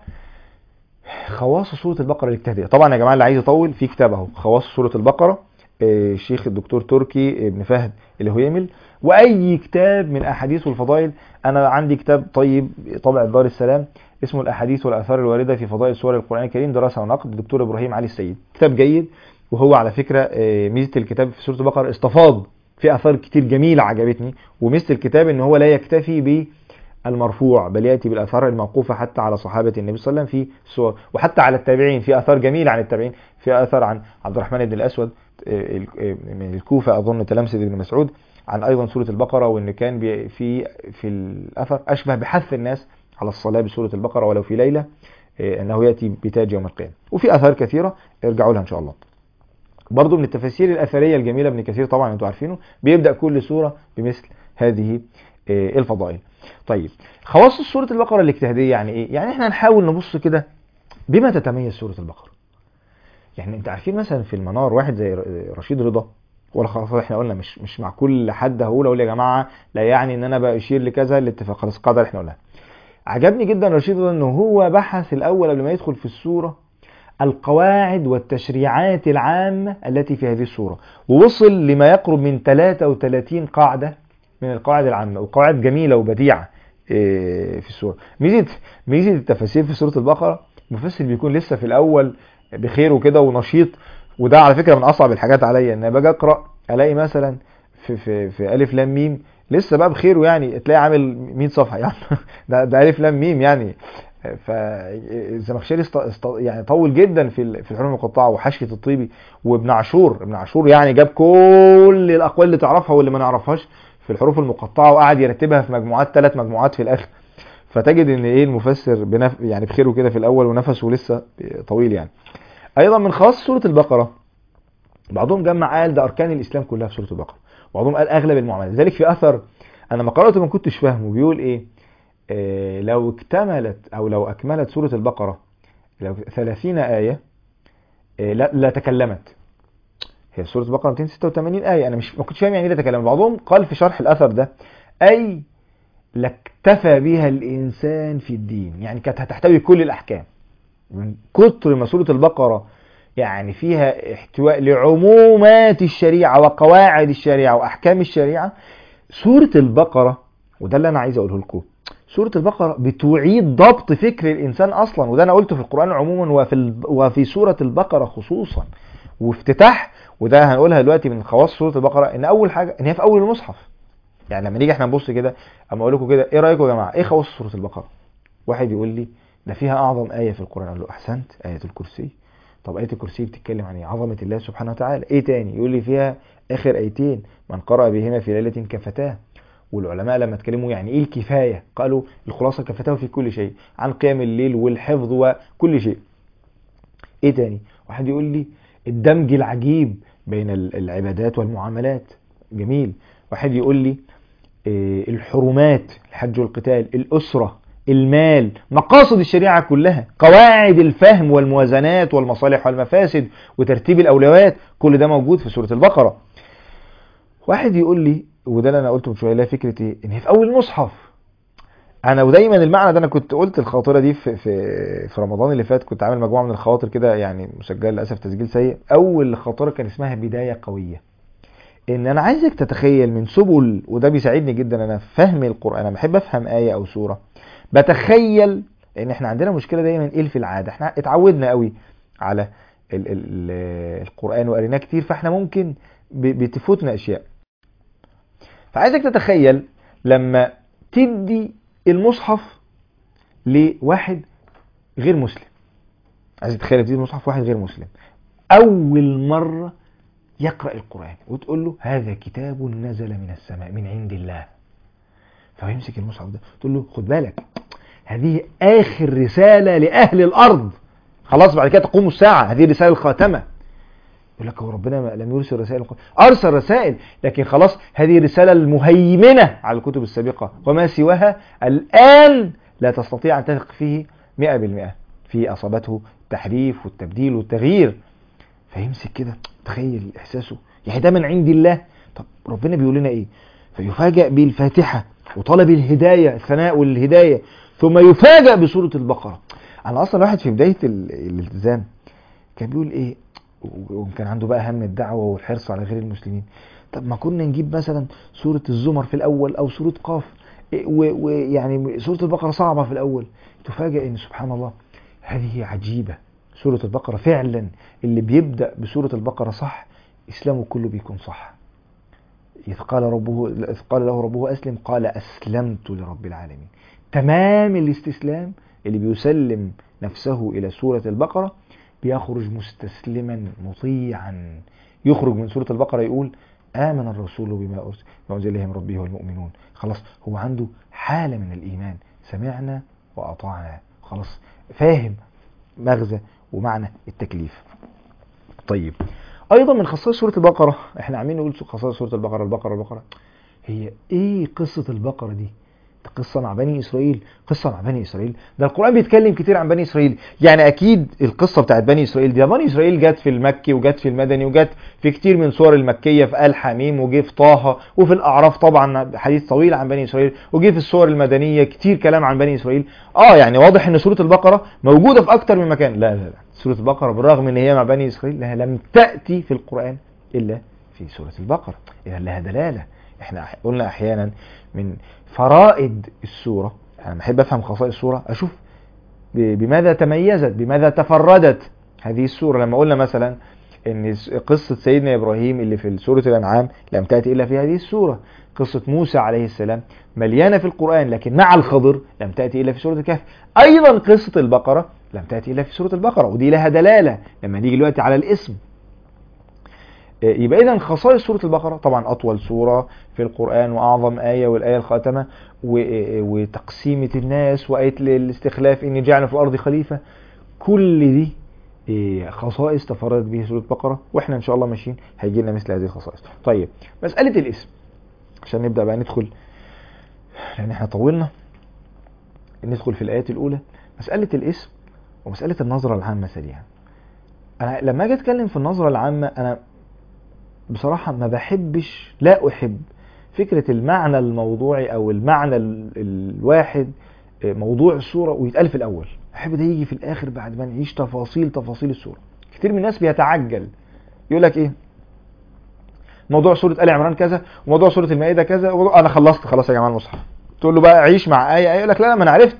خواص سورة البقرة الاجتهادية. طبعا يا جماعة اللي عايز يطول في كتاب اهو خواص سورة البقرة، الشيخ الدكتور تركي ابن فهد الهويمل، واي كتاب من احاديث والفضائل. انا عندي كتاب طيب طبع دار السلام اسمه الاحاديث والاثار الوارده في فضائل سور القران الكريم دراسه ونقد، الدكتور ابراهيم علي السيد، كتاب جيد. وهو على فكره ميزه الكتاب في سوره البقره استفاض في اثار كتير جميله عجبتني، وميزه الكتاب ان هو لا يكتفي بالمرفوع بل ياتي بالاثار الموقوفه حتى على صحابه النبي صلى الله عليه وسلم في السور، وحتى على التابعين في اثار جميله عن التابعين، في اثر عن عبد الرحمن بن الاسود من الكوفة أظن تلامسة ابن مسعود عن أيضا سورة البقرة، وإن كان في في الأثر أشبه بحث الناس على الصلاة بسورة البقرة ولو في ليلة أنه يأتي بتاج يوم القيامة. وفي أثار كثيرة ارجعوا لها إن شاء الله. برضو من التفاسير الأثرية الجميلة ابن كثير طبعا أنتوا عارفينه بيبدأ كل سورة بمثل هذه الفضائل. طيب خواص سورة البقرة الاجتهادية يعني إيه؟ يعني إحنا نحاول نبص كده بما تتميز سورة البقرة. يعني انت عارفين مثلا في المنار واحد زي رشيد رضا، ولا خلاص احنا قلنا مش مش مع كل حد هقول اقول يا جماعه لا يعني ان انا بشير لكذا الاتفاق خلاص قدر احنا قلنا. عجبني جدا رشيد رضا انه هو بحث الاول قبل ما يدخل في السوره القواعد والتشريعات العامه التي في هذه السوره، ووصل لما يقرب من ثلاثة وثلاثين قاعده من القواعد العامه، وقواعد جميله وبديعه في السوره. ميزه ميزه التفاسير في سوره البقره المفسر بيكون لسه في الاول بخير وكده ونشيط، وده على فكره من اصعب الحاجات عليا ان باجي اقرا الاقي مثلا في في في الف لام ميم لسه بقى بخير، ويعني تلاقي عامل مية صفحه يعني ده ده الف لام ميم يعني. فالزمخشري است... است... يعني طول جدا في في الحروف المقطعه، وحشيه الطيبي وابن عاشور ابن عاشور يعني جاب كل الاقوال اللي تعرفها واللي ما نعرفهاش في الحروف المقطعه وقعد يرتبها في مجموعات، ثلاث مجموعات في الاخر. فتجد ان ايه المفسر بنف... يعني بخيره كده في الاول ونفسه لسه طويل يعني. ايضا من خاص سوره البقره بعضهم جمع قال ده اركان الاسلام كلها في سوره البقره، وبعضهم قال اغلب المعاملات. لذلك في اثر انا ما قراته ما كنتش فاهمه بيقول ايه آه لو اكتملت او لو اكملت سوره البقره لو ثلاثين ايه آه لا, لا تكلمت. هي سوره البقره مئتين وستة وثمانين ايه، انا مش ما كنتش فاهم يعني ايه لا تكلمت. بعضهم قال في شرح الاثر ده اي لاكتفى بها الانسان في الدين، يعني كانت هتحتوي كل الاحكام من كتر ما سورة البقرة يعني فيها احتواء لعمومات الشريعة وقواعد الشريعة وأحكام الشريعة. سورة البقرة وده اللي أنا عايز أقوله لكم، سورة البقرة بتعيد ضبط فكر الإنسان أصلا، وده أنا قلته في القرآن عموما وفي وفي سورة البقرة خصوصا. وافتتاح وده هنقولها دلوقتي من خواص سورة البقرة إن أول حاجة إن هي في أول المصحف. يعني لما نيجي احنا نبص كده اما اقول لكم كده ايه رايكم يا جماعه ايه خواص سوره البقره؟ واحد يقول لي ده فيها اعظم ايه في القران، اقول له احسنت ايه الكرسي. طب ايه الكرسي بتتكلم عن ايه؟ عظمه الله سبحانه وتعالى. ايه تاني؟ يقول لي فيها اخر ايتين من قرأ بهما في ليله كفتاه. والعلماء لما اتكلموا يعني ايه الكفايه قالوا الخلاصه كفتاه في كل شيء عن قيام الليل والحفظ وكل شيء. ايه تاني؟ واحد يقول لي الدمج العجيب بين العبادات والمعاملات، جميل. واحد يقول لي الحرمات الحج والقتال، الأسرة، المال، مقاصد الشريعة كلها، قواعد الفهم والموازنات والمصالح والمفاسد وترتيب الأولويات، كل ده موجود في سورة البقرة. واحد يقول لي وده اللي أنا قلته من شوية، لا فكرة إيه؟ إن هي في أول المصحف. أنا ودايما المعنى ده أنا كنت قلت الخاطرة دي في في في رمضان اللي فات، كنت عامل مجموعة من الخواطر كده يعني مسجل للأسف تسجيل سيء. أول خاطرة كان اسمها بداية قوية. ان انا عايزك تتخيل من سبل، وده بيساعدني جدا انا فهم القرآن، انا بحب افهم آية او سورة بتخيل، لان احنا عندنا مشكلة دايما ايه في العادة، احنا اتعودنا قوي على ال ال القرآن وقريناه كتير، فاحنا ممكن بتفوتنا اشياء. فعايزك تتخيل لما تدي المصحف لواحد غير مسلم، عايزك تتخيل تدي المصحف واحد غير مسلم اول مرة يقرأ القرآن، وتقول له هذا كتاب نزل من السماء من عند الله، فيمسك المصحف ده تقول له خد بالك هذه آخر رسالة لأهل الأرض، خلاص بعد كده تقوم الساعة، هذه الرسالة الخاتمة. يقول لك هو ربنا لم يرسل رسائل؟ أرسل رسائل، لكن خلاص هذه الرسالة المهيمنة على الكتب السابقة، وما سواها الآن لا تستطيع أن تثق فيه مئة بالمئة، في أصابته التحريف والتبديل والتغيير. فيمسك كده، تخيل إحساسه، يعني ده من عند الله. طب ربنا بيقول لنا إيه؟ فيفاجأ بالفاتحة وطلب الهداية، الثناء والهداية، ثم يفاجأ بسورة البقرة. أنا أصلا واحد في بداية الالتزام كان بيقول إيه، وكان عنده بقى هم الدعوة والحرص على غير المسلمين، طب ما كنا نجيب مثلا سورة الزمر في الأول أو سورة قاف، ويعني سورة البقرة صعبة في الأول. تفاجأ إن سبحان الله هذه عجيبة، سورة البقرة فعلا اللي بيبدأ بسورة البقرة صح إسلامه كله بيكون صح. إذ قال ربه إذ قال له ربه أسلم قال أسلمت لرب العالمين. تمام الاستسلام اللي بيسلم نفسه إلى سورة البقرة بيخرج مستسلما مطيعا، يخرج من سورة البقرة يقول آمن الرسول بما أنزل إليه من ربه والمؤمنون. خلاص هو عنده حالة من الإيمان، سمعنا وأطعنا، خلاص فاهم مغزى ومعنى التكليف. طيب ايضا من خصائص سورة البقرة، احنا عاملين نقول خصائص سورة البقرة البقرة البقرة، هي ايه قصة البقرة دي؟ قصة مع بني اسرائيل، قصة مع بني اسرائيل، ده القرآن بيتكلم كتير عن بني اسرائيل، يعني اكيد القصة بتاعت بني اسرائيل دي، بني اسرائيل جت في المكي وجت في المدني وجت في كتير من سور المكية، في آل حميم وجه في طه وفي الاعراف طبعا حديث طويل عن بني اسرائيل، وجه في السور المدنية كتير كلام عن بني اسرائيل. اه يعني واضح ان سورة البقرة موجودة في اكتر من مكان. لا لا لا، سورة البقرة بالرغم ان هي مع بني اسرائيل لها لم تأتي في القرآن الا في سورة البقرة، اذا لها دلالة. احنا قلنا احيانا من فرائد السورة، انا بحب افهم خصائص السورة، اشوف بماذا تميزت، بماذا تفردت هذه السورة. لما قلنا مثلا ان قصة سيدنا ابراهيم اللي في سورة الانعام لم تأتي الا في هذه السورة، قصة موسى عليه السلام مليانة في القرآن لكن مع الخضر لم تأتي الا في سورة الكهف. ايضا قصة البقرة لم تأتي الا في سورة البقرة، ودي لها دلالة لما نيجي دلوقتي على الاسم. يبقى إذن خصائص سورة البقرة طبعا أطول سورة في القرآن وأعظم آية والآية الخاتمة وتقسيمة الناس وآية الاستخلاف إني جعل في الأرض خليفة، كل دي خصائص تفردت به سورة البقرة، وإحنا إن شاء الله ماشيين هيجي لنا مثل هذه الخصائص. طيب مسألة الاسم عشان نبدأ بقى ندخل، لأن إحنا طولنا ندخل في الآيات الأولى. مسألة الاسم ومسألة النظرة العامة سريعا. أنا لما أجي أتكلم في النظرة العامة أنا بصراحة ما بحبش، لا أحب فكرة المعنى الموضوعي أو المعنى الواحد موضوع السورة ويتقال في الأول، أحب ده يجي في الآخر بعد ما نعيش تفاصيل تفاصيل السورة. كتير من الناس بيتعجل يقول لك إيه موضوع سورة آل عمران كذا وموضوع سورة المائدة كذا، أنا خلصت خلاص يا جماعة المصحف، تقول له بقى عيش مع آية آية يقول لك لا لا ما أنا عرفت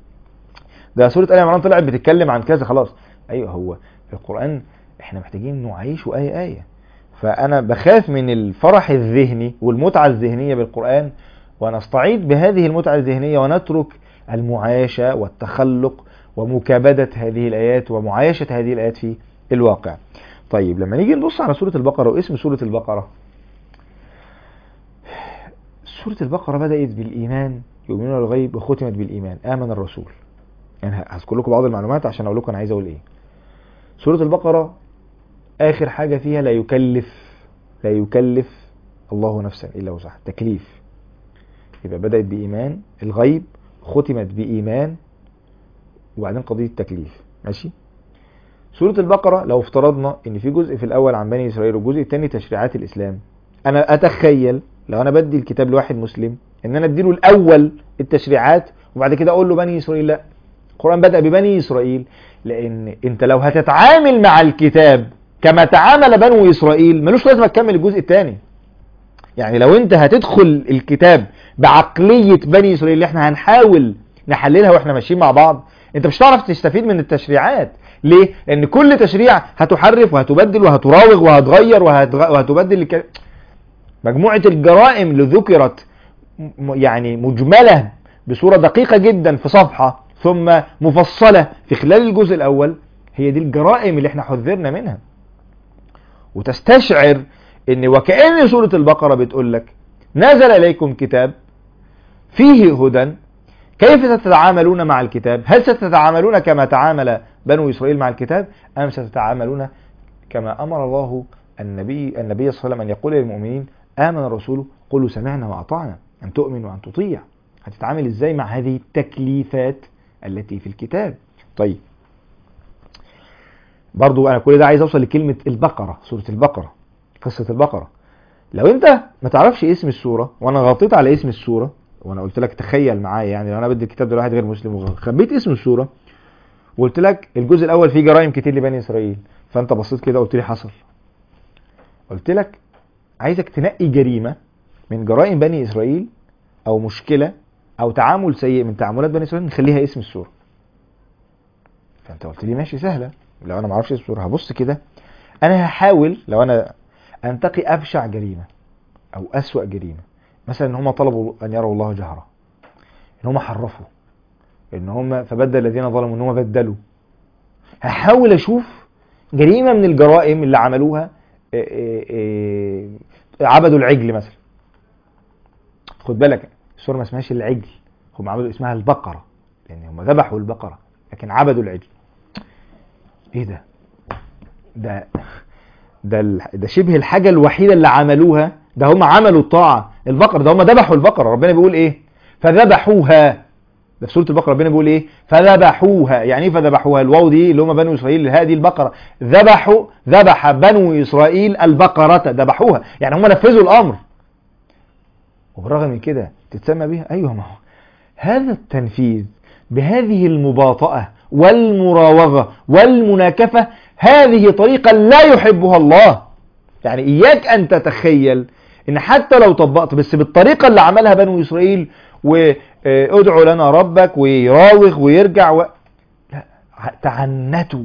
ده سورة آل عمران طلعت بتتكلم عن كذا خلاص. أيوه هو في القرآن إحنا محتاجين نعيش آية آية. فأنا بخاف من الفرح الذهني والمتعة الذهنية بالقرآن ونستعيد بهذه المتعة الذهنية ونترك المعايشة والتخلق ومكابدة هذه الآيات ومعايشة هذه الآيات في الواقع. طيب لما نيجي نبص على سورة البقرة واسم سورة البقرة، سورة البقرة بدأت بالإيمان، يؤمنون بالغيب، وختمت بالإيمان، آمن الرسول. يعني هذكر لكم بعض المعلومات عشان أقول لكم أنا عايز أقول إيه. سورة البقرة آخر حاجة فيها لا يكلف لا يكلف الله نفسا إلا وسعها، تكليف. يبقى بدأت بإيمان الغيب، ختمت بإيمان، وبعدين قضية التكليف. ماشي. سورة البقرة لو افترضنا ان في جزء في الاول عن بني اسرائيل والجزء الثاني تشريعات الاسلام، انا اتخيل لو انا بدي الكتاب لواحد مسلم ان انا اديله الاول التشريعات وبعد كده اقول له بني اسرائيل. لا، القرآن بدأ ببني اسرائيل، لان انت لو هتتعامل مع الكتاب كما تعامل بنو اسرائيل ملوش لازم تكمل الجزء الثاني. يعني لو انت هتدخل الكتاب بعقلية بني اسرائيل اللي احنا هنحاول نحللها واحنا ماشيين مع بعض، انت مش هتعرف تستفيد من التشريعات. ليه؟ لان كل تشريع هتحرف وهتبدل وهتراوغ وهتغير وهتغ... وهتبدل الك... مجموعة الجرائم اللي ذكرت يعني مجملة بصورة دقيقة جدا في صفحة ثم مفصلة في خلال الجزء الأول، هي دي الجرائم اللي احنا حذرنا منها. وتستشعر ان وكأن سورة البقرة بتقول لك نزل إليكم كتاب فيه هدى، كيف ستتعاملون مع الكتاب؟ هل ستتعاملون كما تعامل بنو إسرائيل مع الكتاب، أم ستتعاملون كما أمر الله النبي النبي صلى الله عليه وسلم أن يقول للمؤمنين آمن الرسول قولوا سمعنا وأطعنا، أن تؤمن وأن تطيع؟ هتتعامل إزاي مع هذه التكليفات التي في الكتاب؟ طيب برضو أنا كل ده عايز أوصل لكلمة البقرة، سورة البقرة، قصة البقرة. لو أنت ما تعرفش اسم السورة وأنا غطيت على اسم السورة وانا قلت لك تخيل معايا، يعني لو انا بدي الكتاب ده لواحد غير مسلم وخبيت اسم السوره وقلت لك الجزء الاول فيه جرائم كتير لبني اسرائيل، فانت بصيت كده قلت لي حصل، قلت لك عايزك تنقي جريمه من جرائم بني اسرائيل او مشكله او تعامل سيء من تعاملات بني اسرائيل نخليها اسم السوره. فانت قلت لي ماشي سهله، لو انا ما اعرفش اسم السوره هبص كده، انا هحاول لو انا انتقي ابشع جريمه او اسوأ جريمه، مثلا ان هم طلبوا ان يروا الله جهرة، ان هم حرفوا، ان هم فبدل الذين ظلموا ان هم بدلوا. هحاول اشوف جريمة من الجرائم اللي عملوها، عبدوا العجل مثلا. خد بالك السورة ما اسمهاش العجل، هم عملوا اسمها البقرة، لان هم ذبحوا البقرة لكن عبدوا العجل. ايه ده ده ده, ده شبه الحاجة الوحيدة اللي عملوها، ده هم عملوا الطاعة البقرة، ده هم ذبحوا البقرة. ربنا بيقول ايه؟ فذبحوها. ده في سورة البقرة ربنا بيقول ايه؟ فذبحوها. يعني ايه فذبحوها؟ الواو دي اللي هم بنو اسرائيل، هذه البقرة ذبحوا، ذبح بنو اسرائيل البقرة، ذبحوها يعني هم نفذوا الامر. وبالرغم من كده تتسمى بها؟ ايوه، ما هو هذا التنفيذ بهذه المباطأة والمراوغة والمناكفة، هذه طريقة لا يحبها الله. يعني إياك أن تتخيل إن حتى لو طبقت بس بالطريقة اللي عملها بنو إسرائيل وادعوا لنا ربك ويراوغ ويرجع و... لا، تعنتوا.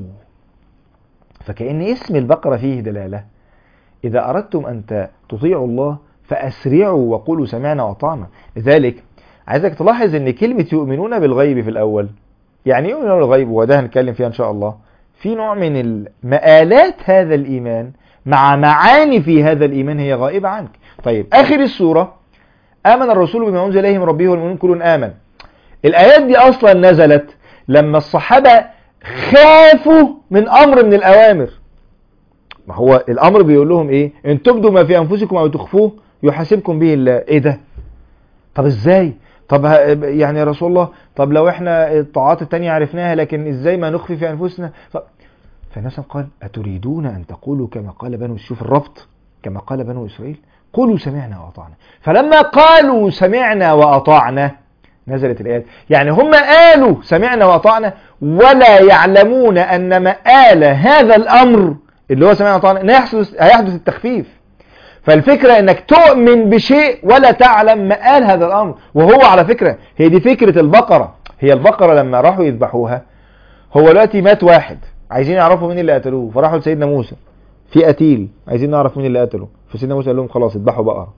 فكأن اسم البقرة فيه دلالة، إذا أردتم أن تطيعوا الله فأسرعوا وقولوا سمعنا وأطعنا. لذلك عايزك تلاحظ إن كلمة يؤمنون بالغيب في الأول، يعني يؤمنون بالغيب وده هنتكلم فيها إن شاء الله، في نوع من المآلات هذا الإيمان مع معاني في هذا الإيمان هي غائبة عنك. طيب آخر السورة آمن الرسول بما أنزل إليه من ربه والمؤمنون كل آمن. الآيات دي أصلا نزلت لما الصحابة خافوا من أمر من الأوامر. ما هو الأمر بيقول لهم إيه؟ إن تبدوا ما في أنفسكم أو تخفوه يحاسبكم به الله. إيه ده؟ طب إزاي؟ طب يعني يا رسول الله، طب لو إحنا الطاعات التانية عرفناها لكن إزاي ما نخفي في أنفسنا؟ طب فالناس قال أتريدون أن تقولوا كما قال بنو، شوف الربط، كما قال بنو إسرائيل قولوا سمعنا وأطعنا. فلما قالوا سمعنا وأطعنا نزلت الآيات. يعني هم قالوا سمعنا وأطعنا ولا يعلمون أن مآل هذا الأمر اللي هو سمعنا وأطعنا هيحدث, هيحدث التخفيف. فالفكرة انك تؤمن بشيء ولا تعلم مآل هذا الأمر. وهو على فكرة هي دي فكرة البقرة. هي البقرة لما راحوا يذبحوها، هو دلوقتي مات واحد عايزين يعرفوا مين اللي قتلوه، فراحوا لسيدنا موسى في قتيل عايزين نعرف مين اللي قتله، فسيدنا موسى قال لهم خلاص اذبحوا بقرة.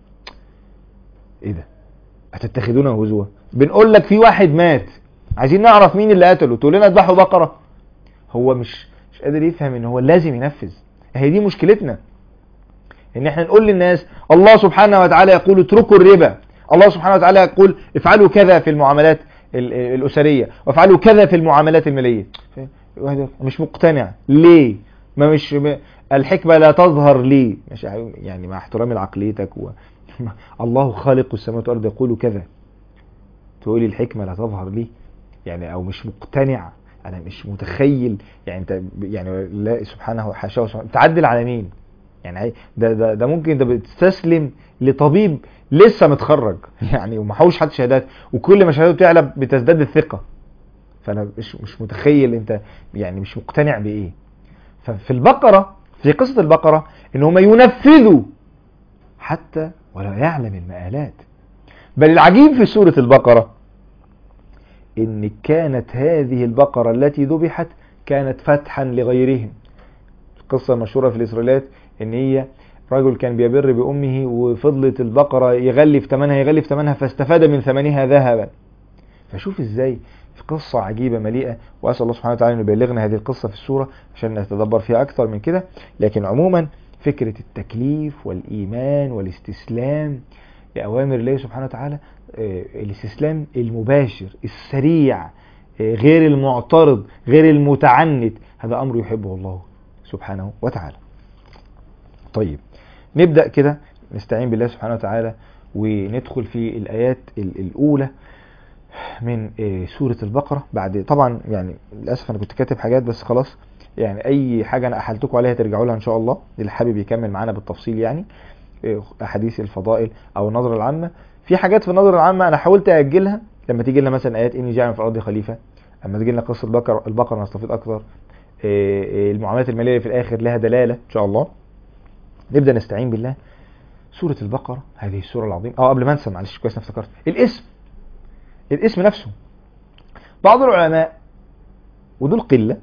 ايه ده؟ هتتخذونه هزوا؟ بنقول لك في واحد مات عايزين نعرف مين اللي قتله تقول لنا اذبحوا بقرة؟ هو مش مش قادر يفهم ان هو لازم ينفذ. هي دي مشكلتنا، ان احنا نقول للناس الله سبحانه وتعالى يقول اتركوا الربا، الله سبحانه وتعالى يقول افعلوا كذا في المعاملات الأسرية وافعلوا كذا في المعاملات المالية. مش مقتنع ليه؟ ما مش الحكمة لا تظهر ليه؟ مش يعني مع احترامي لعقليتك و... الله خالق السماوات والأرض يقول كذا، تقولي الحكمة لا تظهر ليه؟ يعني او مش مقتنع، انا مش متخيل. يعني انت يعني لا سبحانه وحاشاه وسبحانه تعدل على مين؟ يعني ده ده ده ممكن انت بتستسلم لطبيب لسه متخرج يعني ومحوش حد شهادات، وكل ما شهادته تعلى بتزداد الثقة. فانا مش مش متخيل انت يعني مش مقتنع بايه. ففي البقرة، في قصة البقرة، ان هم ينفذوا حتى ولا يعلم المآلات. بل العجيب في سورة البقرة إن كانت هذه البقرة التي ذبحت كانت فتحا لغيرهم. القصة المشهورة في الإسرائيليات إن هي رجل كان بيبر بأمه وفضلت البقرة يغلي في ثمنها يغلي في ثمنها فاستفاد من ثمنها ذهبا. فشوف إزاي في قصة عجيبة مليئة، وأسأل الله سبحانه وتعالى أن يبلغنا هذه القصة في السورة عشان نتدبر فيها أكثر من كده. لكن عموما فكرة التكليف والإيمان والاستسلام لأوامر الله سبحانه وتعالى، الاستسلام المباشر السريع غير المعترض غير المتعنت، هذا أمر يحبه الله سبحانه وتعالى. طيب نبدأ كده نستعين بالله سبحانه وتعالى وندخل في الآيات الأولى من سورة البقرة. بعد طبعا يعني للأسف أنا كنت كاتب حاجات بس خلاص، يعني أي حاجة أنا أحلتكم عليها ترجعوا لها إن شاء الله، اللي حابب يكمل معانا بالتفصيل يعني أحاديث الفضائل أو النظرة العامة. في حاجات في النظرة العامة أنا حاولت أجلها لما تيجي لنا مثلا آيات إني جاعل في الأرض خليفة، أما تيجي لنا قصة البقرة البقرة نستفيد أكثر، المعاملات المالية في الآخر لها دلالة إن شاء الله. نبدأ نستعين بالله. سورة البقرة هذه السورة العظيمة. أو قبل ما أنسى معلش كويس أنا افتكرت الاسم، الاسم نفسه بعض العلماء ودول قلة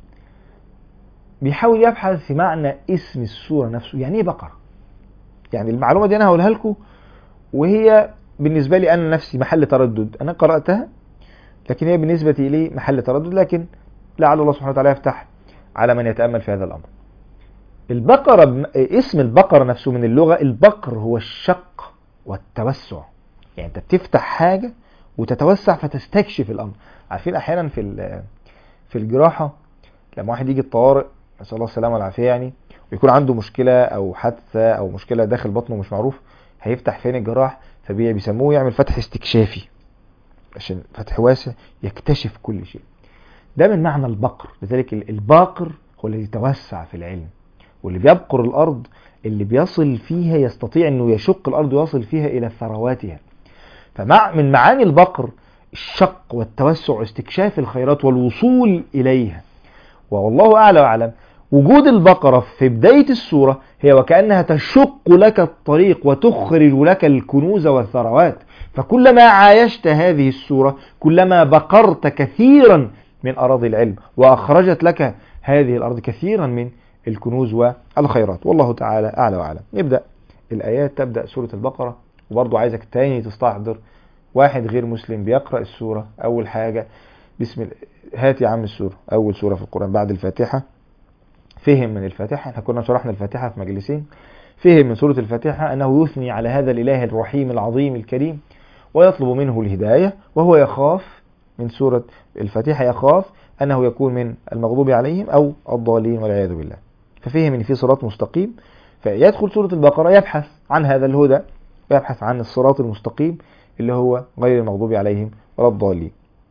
بيحاول يبحث في معنى اسم السورة نفسه. يعني ايه بقرة؟ يعني المعلومة دي انا هقولها لكم وهي بالنسبة لي انا نفسي محل تردد، انا قرأتها لكن هي بالنسبة لي محل تردد، لكن لعل الله سبحانه وتعالى يفتح على من يتأمل في هذا الامر. البقرة اسم البقرة نفسه من اللغة، البقر هو الشق والتوسع، يعني انت بتفتح حاجة وتتوسع فتستكشف الامر. عارفين احيانا في في الجراحة لما واحد يجي الطوارئ نسأل الله السلامة والعافية يعني، ويكون عنده مشكلة او حادثة او مشكلة داخل بطنه مش معروف هيفتح فين الجراح، فبيسموه يعمل فتح استكشافي عشان فتح واسع يكتشف كل شيء. ده من معنى البقر. لذلك الباقر هو الذي يتوسع في العلم، واللي بيبقر الارض اللي بيصل فيها يستطيع انه يشق الارض ويصل فيها الى ثرواتها. فمع من معاني البقر الشق والتوسع واستكشاف الخيرات والوصول إليها. والله أعلى وأعلم وجود البقرة في بداية السورة هي وكأنها تشق لك الطريق وتخرج لك الكنوز والثروات. فكلما عايشت هذه السورة كلما بقرت كثيرا من أراضي العلم وأخرجت لك هذه الأرض كثيرا من الكنوز والخيرات. والله تعالى أعلى وأعلم. نبدأ الآيات. تبدأ سورة البقرة، وبرضو عايزك تاني تستحضر واحد غير مسلم بيقرأ السورة أول حاجة بسم الله. هات يا عم السورة، أول سورة في القرآن بعد الفاتحة. فهم من الفاتحة، احنا كنا شرحنا الفاتحة في مجلسين. فهم من سورة الفاتحة أنه يثني على هذا الإله الرحيم العظيم الكريم ويطلب منه الهداية، وهو يخاف من سورة الفاتحة يخاف أنه يكون من المغضوب عليهم أو الضالين والعياذ بالله. ففهم أن في صراط مستقيم، فيدخل سورة البقرة يبحث عن هذا الهدى ويبحث عن الصراط المستقيم اللي هو غير المغضوب عليهم ولا الضالين.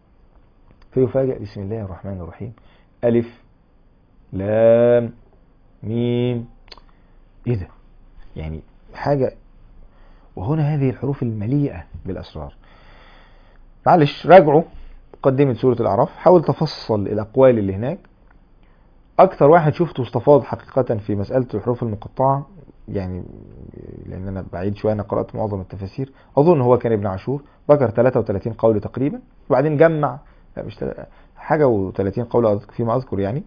فيفاجأ بسم الله الرحمن الرحيم ألف لام ميم. إيه ده؟ يعني حاجة. وهنا هذه الحروف المليئة بالأسرار. معلش راجعوا مقدمة سورة الأعراف، حاول تفصل الأقوال اللي هناك. أكثر واحد شفته استفاض حقيقة في مسألة الحروف المقطعة، يعني لأن أنا بعيد شوية أنا قرأت معظم التفاسير، أظن هو كان ابن عاشور ذكر ثلاثة وثلاثين قول تقريبا، وبعدين جمع لا مش حاجة وثلاثين قول فيما أذكر يعني،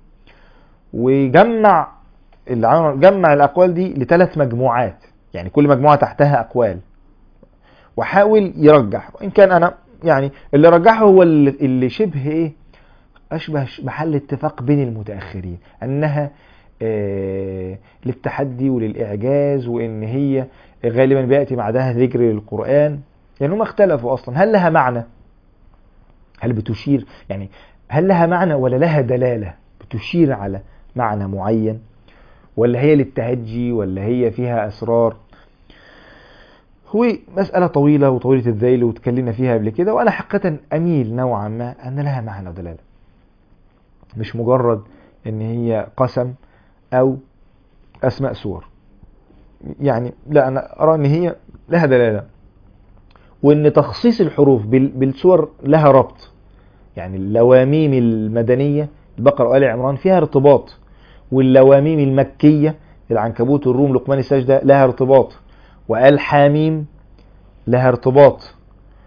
وجمع جمع الأقوال دي لثلاث مجموعات، يعني كل مجموعة تحتها أقوال، وحاول يرجح. وإن كان أنا يعني اللي رجحه هو اللي شبه إيه أشبه محل اتفاق بين المتأخرين، أنها آه للتحدي وللإعجاز، وإن هي غالبا بيأتي بعدها ذكر للقرآن. يعني هم اختلفوا أصلا هل لها معنى، هل بتشير يعني هل لها معنى ولا لها دلالة بتشير على معنى معين، ولا هي للتهجي، ولا هي فيها أسرار. هو مسألة طويلة وطويلة الذيل وتكلمنا فيها قبل كده، وأنا حقيقة أميل نوعا ما أن لها معنى ودلالة، مش مجرد أن هي قسم أو أسماء سور. يعني لا، أنا أرى أن هي لها دلالة، وأن تخصيص الحروف بالسور لها ربط. يعني اللواميم المدنية البقرة وآل عمران فيها ارتباط، واللواميم المكية العنكبوت الروم لقمان السجدة لها ارتباط، وقال حاميم لها ارتباط،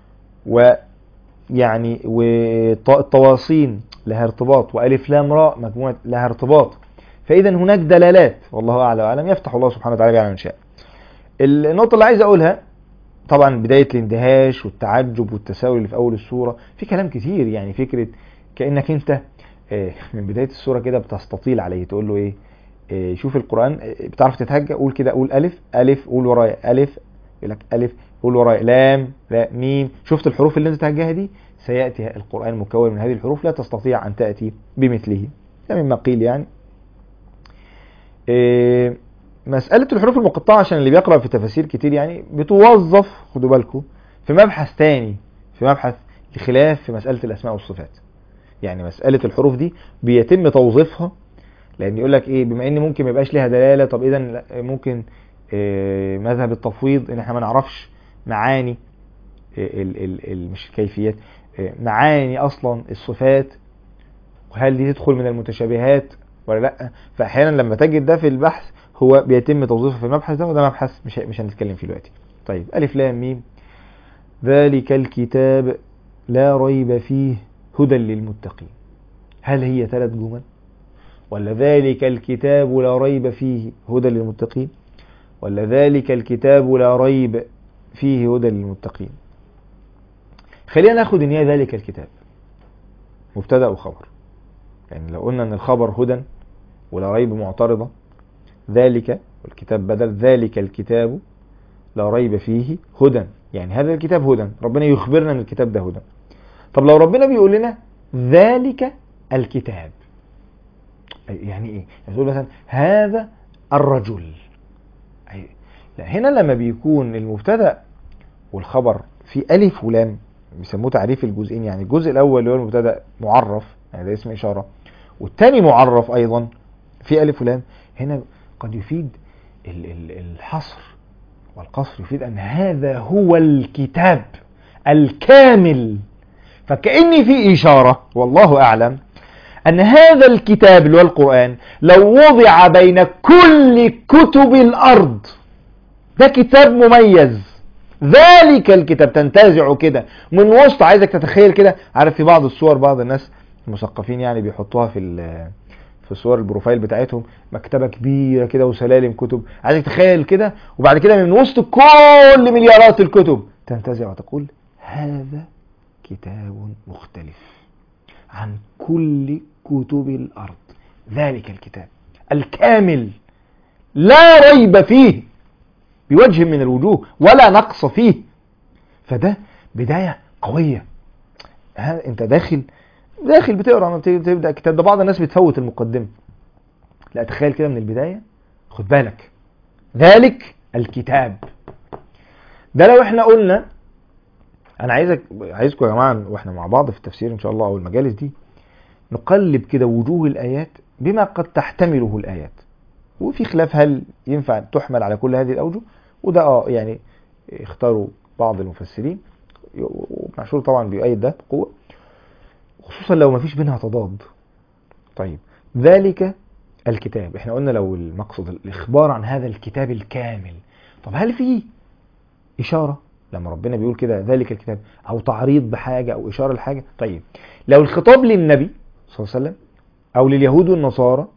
ويعني والطواصين لها ارتباط، وألف لام راء مجموعة لها ارتباط. فإذا هناك دلالات، والله أعلى وأعلم، يفتح الله سبحانه وتعالى بها من شاء. النقطة اللي عايز أقولها طبعا بداية الاندهاش والتعجب والتساؤل اللي في أول السورة، في كلام كتير، يعني فكرة كأنك أنت من بداية السورة كده بتستطيل عليه، تقول له إيه, إيه شوف القرآن بتعرف تتهجى، قول كده، قول ألف ألف، قول ورايا ألف، يقول لك ألف، قول ورايا لام لا ميم. شفت الحروف اللي أنت تهجاها دي؟ سيأتي القرآن مكون من هذه الحروف لا تستطيع أن تأتي بمثله، ده مما قيل يعني. إيه مسألة الحروف المقطعة عشان اللي بيقرأ في تفاسير كتير يعني بتوظف، خدوا بالكم، في مبحث تاني، في مبحث خلاف في مسألة الأسماء والصفات. يعني مسألة الحروف دي بيتم توظيفها، لأن يقول لك إيه، بما إن ممكن ما يبقاش لها دلالة، طب إذا ممكن إيه مذهب التفويض إن إحنا ما نعرفش معاني إيه ال ال ال مش كيفيات، إيه معاني أصلا الصفات، وهل دي تدخل من المتشابهات ولا لأ. فأحيانا لما تجد ده في البحث هو بيتم توظيفه في المبحث ده، وده مبحث مش مش هنتكلم فيه دلوقتي. طيب ألف لام ميم، ذلك الكتاب لا ريب فيه هدى للمتقين. هل هي ثلاث جمل، ولا ذلك الكتاب لا ريب فيه هدى للمتقين، ولا ذلك الكتاب لا ريب فيه هدى للمتقين؟ خلينا ناخد ان هي ذلك الكتاب مبتدأ وخبر. يعني لو قلنا ان الخبر هدى ولا ريب معترضة، ذلك والكتاب بدل، ذلك الكتاب لا ريب فيه هدى، يعني هذا الكتاب هدى، ربنا يخبرنا ان الكتاب ده هدى. طب لو ربنا بيقول لنا ذلك الكتاب، يعني ايه؟ يقول مثلا هذا الرجل، لا هنا لما بيكون المبتدا والخبر في الف ولام، بيسموه تعريف الجزئين، يعني الجزء الاول اللي هو المبتدا معرف، يعني ده اسم اشاره، والثاني معرف ايضا في الف ولام، هنا قد يفيد الحصر والقصر، يفيد ان هذا هو الكتاب الكامل. فكأني في اشاره والله اعلم أن هذا الكتاب اللي هو القرآن لو وضع بين كل كتب الأرض، ده كتاب مميز. ذلك الكتاب تنتزعه كده من وسط، عايزك تتخيل كده، عارف في بعض الصور بعض الناس المثقفين يعني بيحطوها في في صور البروفايل بتاعتهم مكتبة كبيرة كده وسلالم كتب، عايزك تتخيل كده، وبعد كده من وسط كل مليارات الكتب تنتزع وتقول هذا كتاب مختلف عن كل كتب الأرض، ذلك الكتاب الكامل لا ريب فيه بوجه من الوجوه ولا نقص فيه. فده بداية قوية. ها انت داخل داخل بتقرأ ما تبدأ الكتاب ده، بعض الناس بتفوت المقدمة، لا تخيل كده من البداية، خد بالك ذلك الكتاب ده. لو احنا قلنا، انا عايزك عايزكم يا جماعة واحنا مع بعض في التفسير ان شاء الله او المجالس دي، نقلب كده وجوه الآيات بما قد تحتمله الآيات، وفي خلاف هل ينفع تحمل على كل هذه الأوجه، وده اه يعني اختاروا بعض المفسرين، ومعشور طبعا بيؤيد ده بقوة، خصوصا لو ما فيش بينها تضاد. طيب ذلك الكتاب، احنا قلنا لو المقصد الإخبار عن هذا الكتاب الكامل، طب هل في إشارة لما ربنا بيقول كده ذلك الكتاب، أو تعريض بحاجة أو إشارة لحاجة؟ طيب لو الخطاب للنبي صلى الله عليه وسلم أو لليهود والنصارى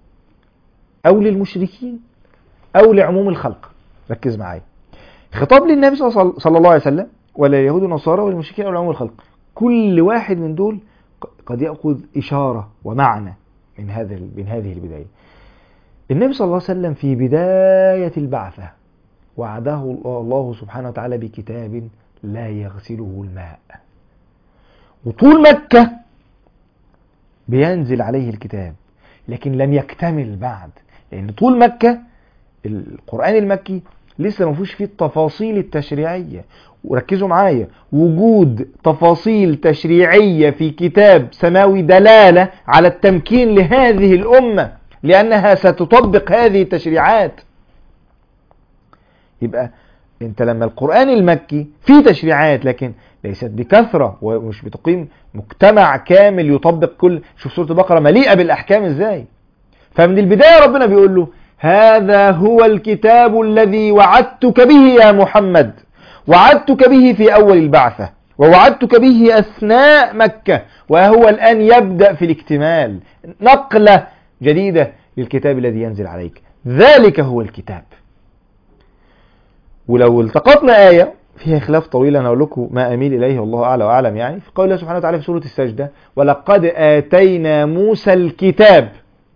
أو للمشركين أو لعموم الخلق، ركز معايا، خطاب للنبي صلى الله عليه وسلم ولا اليهود والنصارى ولا المشركين أو لعموم الخلق، كل واحد من دول قد يأخذ إشارة ومعنى من هذا من هذه البداية. النبي صلى الله عليه وسلم في بداية البعثة وعده الله سبحانه وتعالى بكتاب لا يغسله الماء، وطول مكة بينزل عليه الكتاب، لكن لم يكتمل بعد، لأن طول مكة القرآن المكي لسه ما فيهوش فيه التفاصيل التشريعية. وركزوا معايا، وجود تفاصيل تشريعية في كتاب سماوي دلالة على التمكين لهذه الأمة، لأنها ستطبق هذه التشريعات. يبقى انت لما القرآن المكي فيه تشريعات لكن ليست بكثرة ومش بتقيم مجتمع كامل يطبق كل، شوف سورة البقرة مليئة بالأحكام ازاي. فمن البداية ربنا بيقول له هذا هو الكتاب الذي وعدتك به يا محمد، وعدتك به في أول البعثة، ووعدتك به أثناء مكة، وهو الآن يبدأ في الاكتمال، نقلة جديدة للكتاب الذي ينزل عليك. ذلك هو الكتاب. ولو التقطنا آية فيها خلاف طويل، أنا أقول لكم ما أميل إليه والله أعلى وأعلم، يعني في قول الله سبحانه وتعالى في سورة السجدة: ولقد آتينا موسى الكتاب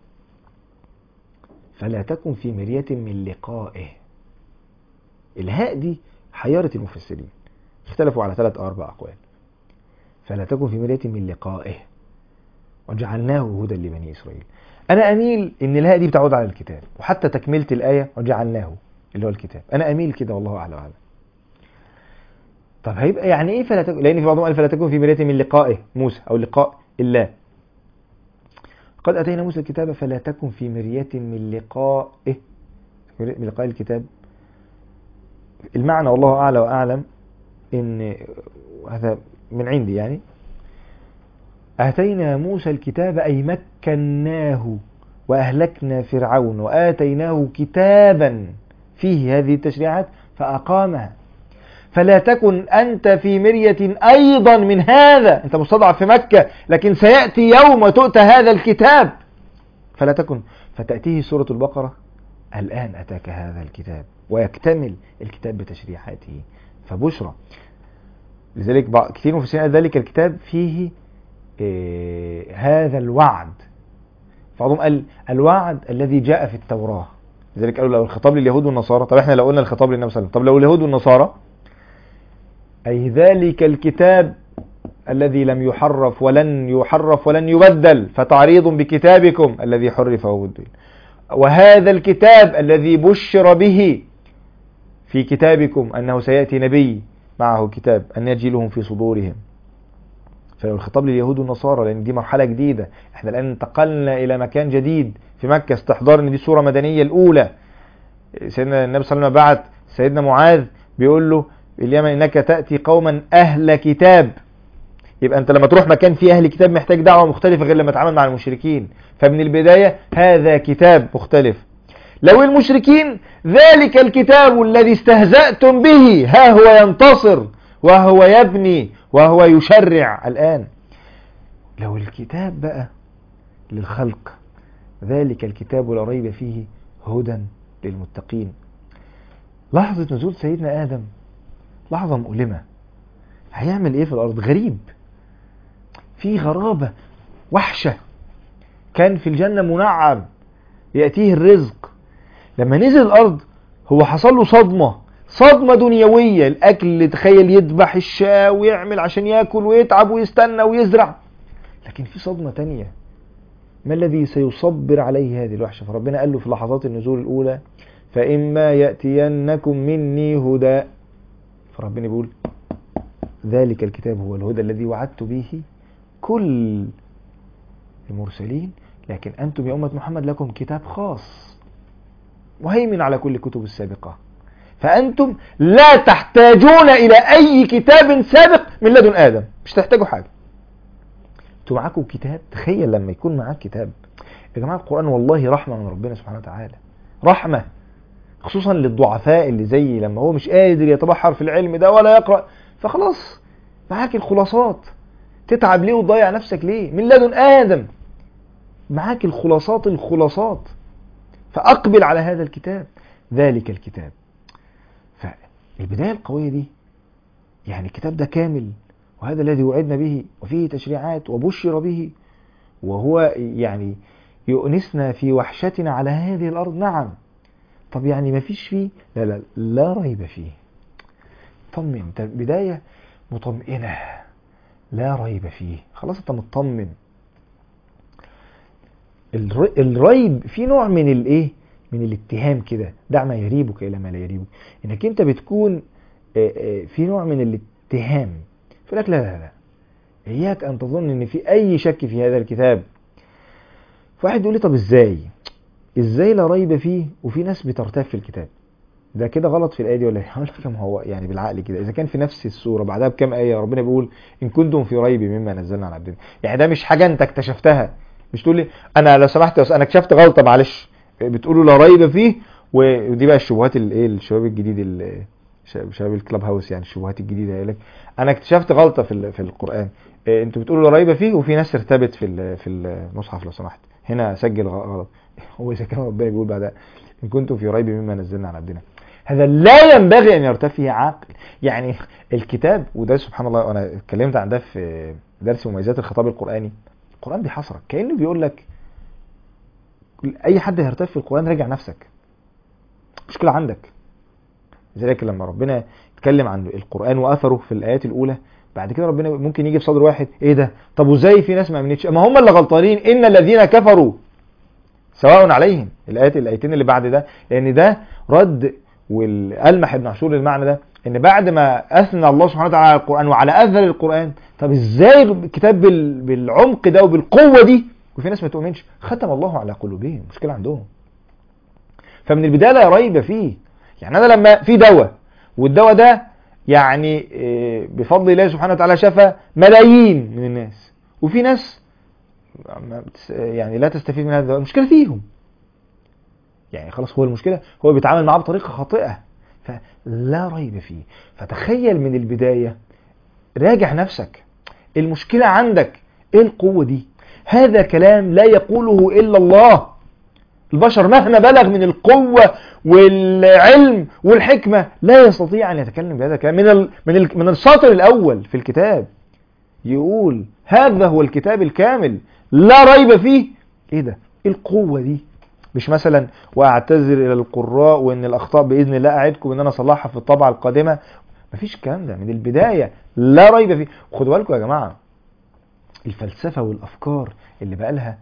فلا تكن في مرية من لقائه. الهاء دي حيرت المفسرين، اختلفوا على ثلاث أو أربع أقوال. فلا تكن في مرية من لقائه وجعلناه هدى لبني إسرائيل. أنا أميل إن الهاء دي بتعود على الكتاب، وحتى تكملة الآية وجعلناه اللي هو الكتاب، أنا أميل كده والله أعلى وأعلم. طب هيبقى يعني إيه فلا تكن؟ لأن في بعضهم قال فلا تكن في مرية من لقائه موسى أو لقاء الله. قد أتينا موسى الكتاب فلا تكن في مرية من لقائه، من لقاء الكتاب. المعنى والله أعلى وأعلم إن هذا من عندي، يعني آتينا موسى الكتاب أي مكناه وأهلكنا فرعون وآتيناه كتابا فيه هذه التشريعات فأقامها. فلا تكن أنت في مرية أيضا من هذا، أنت مستضعف في مكة لكن سيأتي يوم وتؤتى هذا الكتاب، فلا تكن. فتأتيه سورة البقرة: الآن أتاك هذا الكتاب، ويكتمل الكتاب بتشريعاته، فبشرى. لذلك كثير من المفسرين قال ذلك الكتاب فيه إيه هذا الوعد. بعضهم قال الوعد الذي جاء في التوراة. لذلك قالوا لو الخطاب لليهود والنصارى، طب احنا لو قلنا الخطاب للنبي صلى الله عليه وسلم، طب لو اليهود والنصارى أي ذلك الكتاب الذي لم يحرف ولن يحرف ولن يبدل، فتعريض بكتابكم الذي حرف وبدل، وهذا الكتاب الذي بشر به في كتابكم أنه سيأتي نبي معه كتاب أن يجلهم في صدورهم. فلو الخطاب لليهود والنصارى، لأن دي مرحلة جديدة، احنا الآن انتقلنا إلى مكان جديد في مكة، استحضار أن دي سورة مدنية الأولى. سيدنا النبي صلى الله عليه وسلم بعت سيدنا معاذ بيقول له: اليوم إنك تأتي قوما أهل كتاب. يبقى أنت لما تروح مكان فيه أهل كتاب محتاج دعوة مختلفة غير لما تتعامل مع المشركين. فمن البداية هذا كتاب مختلف. لو المشركين ذلك الكتاب الذي استهزأتم به ها هو ينتصر وهو يبني وهو يشرع الآن. لو الكتاب بقى للخلق، ذلك الكتاب لا ريب فيه هدى للمتقين. لحظة نزول سيدنا آدم لحظة مؤلمة. هيعمل ايه في الأرض؟ غريب، في غرابة، وحشة. كان في الجنة منعم يأتيه الرزق، لما نزل الأرض هو حصل له صدمة، صدمة دنيوية. الأكل، تخيل يذبح الشاة ويعمل عشان يأكل ويتعب ويستنى ويزرع، لكن في صدمة تانية. ما الذي سيصبر عليه هذه الوحشة؟ فربنا قال له في لحظات النزول الأولى: فإما يأتينكم مني هدى. فربنا بيقول ذلك الكتاب هو الهدى الذي وعدت به كل المرسلين، لكن أنتم يا أمة محمد لكم كتاب خاص مهيمن على كل الكتب السابقة، فأنتم لا تحتاجون إلى أي كتاب سابق من لدن آدم، مش تحتاجوا حاجة. أنتم معاكم كتاب. تخيل لما يكون معاك كتاب. يا جماعة القرآن والله رحمة من ربنا سبحانه وتعالى، رحمة خصوصا للضعفاء اللي زي لما هو مش قادر يتبحر في العلم ده ولا يقرأ، فخلاص معاك الخلاصات. تتعب ليه وتضيع نفسك ليه؟ من لدن آدم معاك الخلاصات الخلاصات. فأقبل على هذا الكتاب، ذلك الكتاب. فالبداية القوية دي، يعني الكتاب ده كامل، وهذا الذي وعدنا به، وفيه تشريعات وبشر به، وهو يعني يؤنسنا في وحشتنا على هذه الأرض. نعم. طب يعني ما فيش فيه؟ لا لا لا ريب فيه. طمن، بداية مطمئنة، لا ريب فيه، خلاص انت مطمن. الريب في نوع من الايه، من الاتهام كده، دع ما يريبك الى ما لا يريبك، انك انت بتكون في نوع من الاتهام. فلك لا لا لا، اياك ان تظن ان في اي شك في هذا الكتاب. فواحد يقول لي طب ازاي ازاي لا ريب فيه وفي ناس بترتاب في الكتاب؟ ده كده غلط في الآية دي ولا ايه؟ هقول لك ما هو يعني بالعقل كده، إذا كان في نفس السورة بعدها بكام آية ربنا بيقول إن كنتم في ريب مما نزلنا على عبدنا، يعني ده مش حاجة أنت اكتشفتها. مش تقول لي أنا لو سمحت أنا اكتشفت غلطة معلش بتقولوا لا ريب فيه، ودي بقى الشبهات الايه الشباب الجديد شباب الكلاب هاوس، يعني الشبهات الجديده. يقول لك انا اكتشفت غلطه في في القران، انتوا بتقولوا لا ريب فيه وفي ناس ارتبت في في المصحف، لو سمحت هنا سجل غلط. هو اذا كان ربنا بيقول بعدها ان كنتم في ريب مما نزلنا على عبدنا، هذا لا ينبغي ان يرتفع عاقل. يعني الكتاب، وده سبحان الله انا اتكلمت عن ده في درس مميزات الخطاب القراني، القران بيحصرك كانه بيقول لك اي حد هيرتفع في القران راجع نفسك، مشكله عندك. لذلك لما ربنا يتكلم عن القران واثره في الايات الاولى، بعد كده ربنا ممكن يجي في صدر واحد ايه ده، طب وازاي في ناس ما امنتش؟ ما هم اللي غلطانين، ان الذين كفروا سواء عليهم. الايات الايتين اللي بعد ده، لان ده رد، والالمح ابن عاشور المعنى ده، ان بعد ما اثنى الله سبحانه وتعالى على القران وعلى اثر القران، طب ازاي الكتاب بالعمق ده وبالقوه دي وفي ناس ما تؤمنش؟ ختم الله على قلوبهم، مشكله عندهم. فمن البدايه لا ريب فيه. يعني انا لما في دواء، والدواء ده يعني بفضل الله سبحانه وتعالى شفى ملايين من الناس، وفي ناس يعني لا تستفيد من هذا الدواء، المشكله فيهم. يعني خلاص هو المشكله هو بيتعامل معاه بطريقه خاطئه، فلا ريب فيه. فتخيل من البدايه، راجع نفسك، المشكله عندك ايه؟ القوه دي، هذا كلام لا يقوله الا الله. البشر مهما بلغ من القوه والعلم والحكمه لا يستطيع ان يتكلم بهذا الكلام. من ال من ال من السطر الاول في الكتاب يقول هذا هو الكتاب الكامل لا ريب فيه. ايه ده؟ ايه القوه دي؟ مش مثلا واعتذر الى القراء وان الاخطاء باذن الله اعدكم ان انا اصلحها في الطبعه القادمه. مفيش الكلام ده من البدايه، لا ريب فيه. وخدوا بالكم يا جماعه، الفلسفه والافكار اللي بقى لها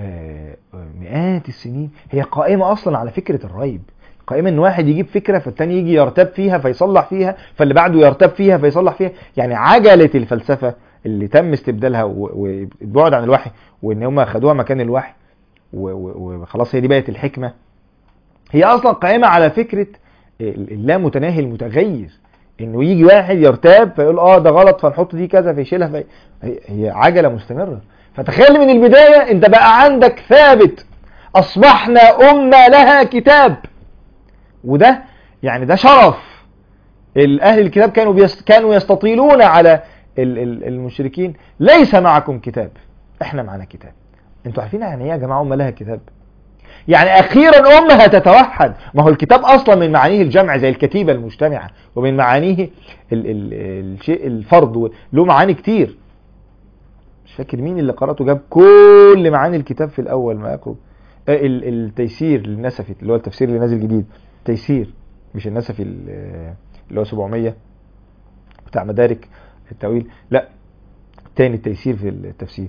مئات السنين هي قائمه اصلا على فكره الريب. قائمه ان واحد يجيب فكره فالتاني يجي يرتب فيها فيصلح فيها، فاللي بعده يرتب فيها فيصلح فيها. يعني عجله الفلسفه اللي تم استبدالها والبعد عن الوحي، وان هم خدوها مكان الوحي وخلاص هي دي بقت الحكمه، هي اصلا قائمه على فكره اللامتناهي المتغير. انه يجي واحد يرتاب فيقول اه ده غلط فنحط دي كذا فيشيلها في... هي عجله مستمره. فتخيل من البدايه انت بقى عندك ثابت اصبحنا امه لها كتاب، وده يعني ده شرف. الاهل الكتاب كانوا بيست... كانوا يستطيلون على المشركين ليس معكم كتاب، احنا معنا كتاب. انتوا عارفين يعني ايه يا جماعه امه لها كتاب؟ يعني اخيرا امه هتتوحد. ما هو الكتاب اصلا من معانيه الجمع زي الكتيبه المجتمعه، ومن معانيه ال ال الشيء الفرد، له معاني كتير. مش فاكر مين اللي قراته جاب كل معاني الكتاب في الاول ما يقرب. التيسير للنسفي اللي هو التفسير اللي نازل جديد، تيسير مش النسفي اللي هو سبعمية بتاع مدارك التأويل، لا تاني التيسير في التفسير.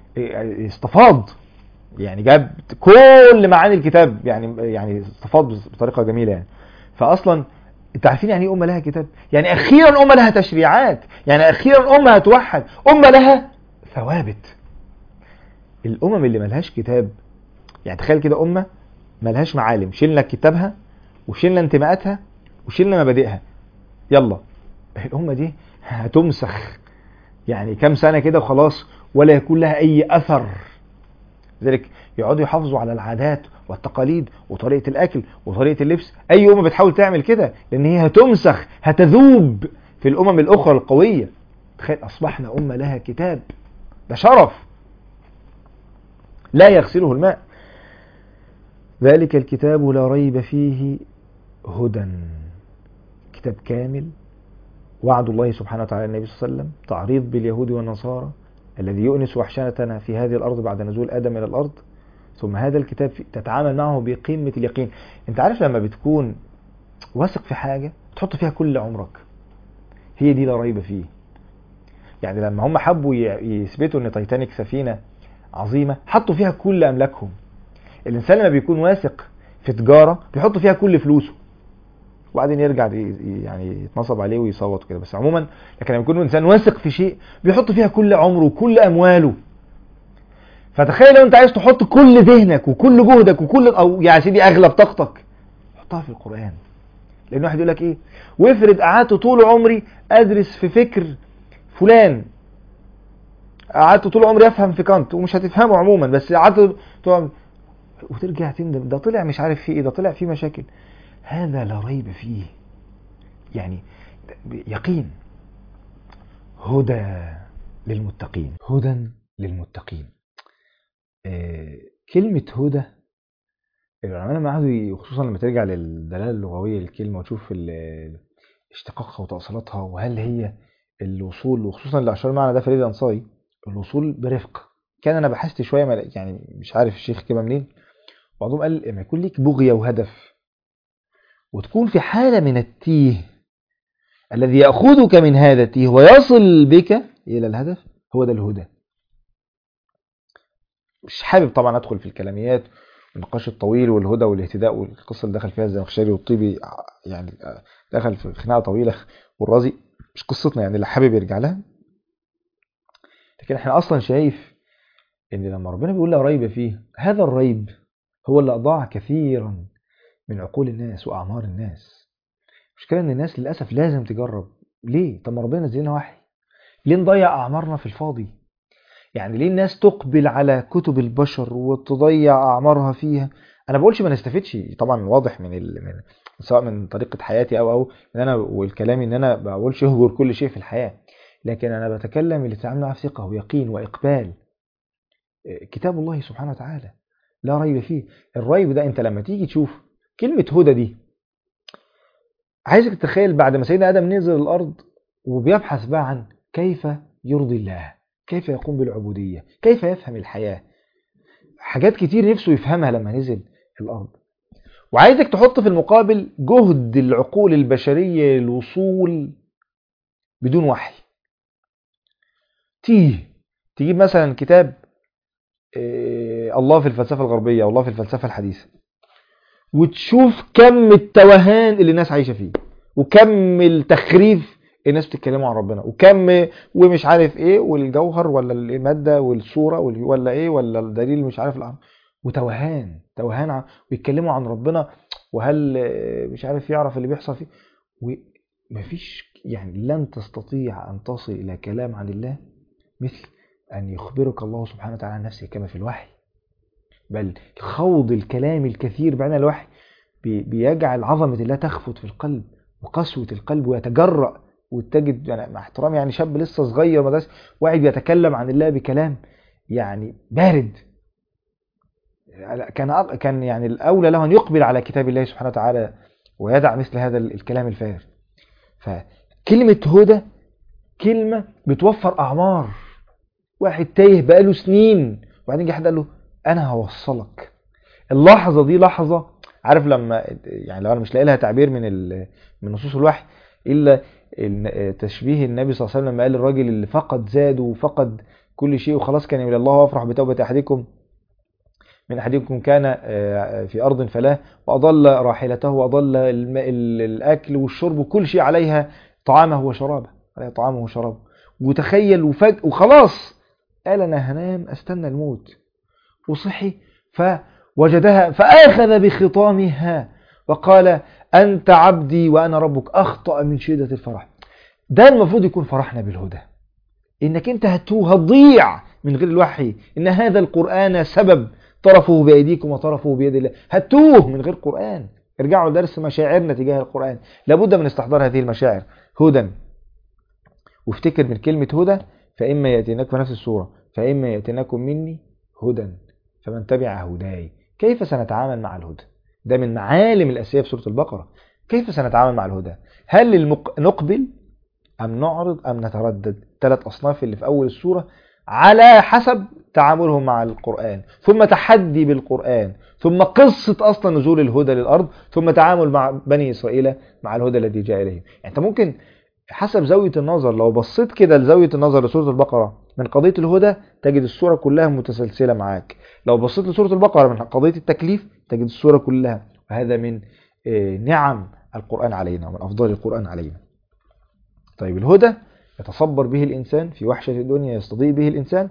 استفاض يعني جاب كل معاني الكتاب، يعني يعني استفاض بطريقه جميله يعني. فاصلا انت عارفين يعني ايه امه لها كتاب؟ يعني اخيرا امه لها تشريعات، يعني اخيرا امه هتوحد، امه لها ثوابت. الامم اللي ملهاش كتاب، يعني تخيل كده امه ملهاش معالم، شلنا كتابها وشلنا انتماءاتها وشلنا مبادئها، يلا الامه دي هتمسخ يعني كام سنه كده وخلاص، ولا يكون لها اي اثر. لذلك يقعدوا يحافظوا على العادات والتقاليد وطريقه الاكل وطريقه اللبس. اي امه بتحاول تعمل كده لان هي هتمسخ، هتذوب في الامم الاخرى القويه. تخيل اصبحنا امه لها كتاب، ده شرف لا يغسله الماء. ذلك الكتاب لا ريب فيه هدى، كتاب كامل. وعد الله سبحانه وتعالى النبي صلى الله عليه وسلم، تعريض باليهود والنصارى الذي يؤنس وحشنتنا في هذه الأرض بعد نزول آدم إلى الأرض. ثم هذا الكتاب تتعامل معه بقمة اليقين. انت عارف لما بتكون واثق في حاجة تحط فيها كل عمرك، هي دي لا ريب فيه. يعني لما هم حبوا يثبتوا ان تايتانيك سفينة عظيمة حطوا فيها كل أملاكهم. الإنسان لما بيكون واثق في تجارة بيحط فيها كل فلوسه، وبعدين يرجع يعني يتنصب عليه ويصوت كده. بس عموما لكن لما يكون انسان واثق في شيء بيحط فيها كل عمره وكل امواله. فتخيل لو انت عايز تحط كل ذهنك وكل جهدك وكل او يا سيدي اغلب طاقتك حطها في القرآن. لان واحد يقول لك ايه، وافرض قعدت طول عمري ادرس في فكر فلان، قعدت طول عمري افهم في كانت ومش هتفهمه عموما، بس قعدت طول عمري وترجع تندم، ده طلع مش عارف فيه ايه، ده طلع فيه مشاكل. هذا لا ريب فيه، يعني يقين. هدى للمتقين، هدى للمتقين. آه كلمة هدى، العلماء لما قعدوا، خصوصا لما ترجع للدلالة اللغوية للكلمة وتشوف اشتقاقها وتأصيلاتها، وهل هي الوصول، وخصوصا اللي أشار معنا ده فريد الأنصاري، الوصول برفق. كان أنا بحثت شوية، يعني مش عارف الشيخ كده منين، بعضهم قال لما يكون ليك بغية وهدف وتكون في حالة من التيه الذي يأخذك من هذا التيه ويصل بك إلى الهدف، هو ده الهدى. مش حابب طبعا أدخل في الكلاميات والنقاش الطويل والهدى والاهتداء والقصة اللي دخل فيها الزمخشري والطيبي، يعني دخل في خناقة طويلة، والرازي مش قصتنا، يعني اللي حابب يرجع لها. لكن احنا أصلا شايف إن لما ربنا بيقول لا ريب فيه، هذا الريب هو اللي أضاع كثيرا من عقول الناس وأعمار الناس. مشكلة إن الناس للأسف لازم تجرب. ليه؟ طب ما ربنا نزل لنا وحي، ليه نضيع أعمارنا في الفاضي؟ يعني ليه الناس تقبل على كتب البشر وتضيع أعمارها فيها؟ أنا بقولش ما نستفدش، طبعا واضح من, ال... من سواء من طريقة حياتي أو أو إن أنا والكلام إن أنا بقولش يهجر كل شيء في الحياة، لكن أنا بتكلم اللي تعامل معه ثقة ويقين وإقبال. كتاب الله سبحانه وتعالى لا ريب فيه. الريب ده أنت لما تيجي تشوف كلمة هدى دي، عايزك تتخيل بعد ما سيدنا آدم نزل الأرض وبيبحث بقى عن كيف يرضي الله، كيف يقوم بالعبودية، كيف يفهم الحياة، حاجات كتير نفسه يفهمها لما نزل الأرض. وعايزك تحط في المقابل جهد العقول البشرية للوصول بدون وحي. تيه تجيب مثلا كتاب الله في الفلسفة الغربية والله في الفلسفة الحديثة، وتشوف كم التوهان اللي الناس عايشة فيه، وكم التخريف الناس بتتكلموا عن ربنا، وكم ومش عارف ايه، والجوهر ولا المادة والصورة ولا ايه ولا الدليل مش عارف العام، وتوهان توهان عن ويتكلموا عن ربنا، وهل مش عارف يعرف اللي بيحصل فيه. ومفيش يعني لن تستطيع أن تصل إلى كلام عن الله مثل أن يخبرك الله سبحانه وتعالى عن نفسه كما في الوحي. بل خوض الكلام الكثير بعد الوحي بيجعل عظمة الله تخفت في القلب وقسوة القلب، ويتجرأ، وتجد يعني مع احترامي يعني شاب لسه صغير مدرسة واحد بيتكلم عن الله بكلام يعني بارد. كان كان يعني الأولى له أن يقبل على كتاب الله سبحانه وتعالى ويدع مثل هذا الكلام الفارغ. فكلمة هدى كلمة بتوفر أعمار. واحد تايه بقاله سنين وبعدين جه حد قال له أنا هوصلك. اللحظة دي لحظة، عارف لما يعني لو أنا مش لاقي لها تعبير من من نصوص الوحي إلا تشبيه النبي صلى الله عليه وسلم لما قال الراجل اللي فقد زاد وفقد كل شيء وخلاص كان يقول الله وافرح بتوبة أحدكم من أحدكم كان في أرض فلاه وأضل راحلته وأضل الأكل والشرب وكل شيء عليها طعامه وشرابه، عليها طعامه وشرابه، وتخيل وفجأة وخلاص قال أنا هنام أستنى الموت، وصحي فوجدها فأخذ بخطامها وقال أنت عبدي وأنا ربك، أخطأ من شدة الفرح. ده المفروض يكون فرحنا بالهدى، إنك أنت هتوه هتضيع من غير الوحي، إن هذا القرآن سبب طرفه بأيديكم وطرفه بيد الله، هتوه من غير قرآن. ارجعوا لدرس مشاعرنا تجاه القرآن، لابد من استحضار هذه المشاعر. هدى، وافتكر من كلمة هدى فإما يأتيناكم نفس السورة فإما يأتيناكم مني هدى فمن تبع هداي. كيف سنتعامل مع الهدى؟ ده من معالم الأساسية في سورة البقرة. كيف سنتعامل مع الهدى؟ هل المق... نقبل أم نعرض أم نتردد؟ ثلاث أصناف اللي في أول السورة على حسب تعاملهم مع القرآن، ثم تحدي بالقرآن، ثم قصة أصلا نزول الهدى للأرض، ثم تعامل مع بني إسرائيل مع الهدى الذي جاء إليهم. يعني أنت ممكن حسب زاوية النظر، لو بصيت كده لزاوية النظر لسورة البقرة من قضية الهدى تجد السورة كلها متسلسلة معاك، لو بصيت لسورة البقرة من قضية التكليف تجد السورة كلها. وهذا من نعم القرآن علينا ومن أفضل القرآن علينا. طيب الهدى يتصبر به الإنسان في وحشة الدنيا، يستضيء به الإنسان،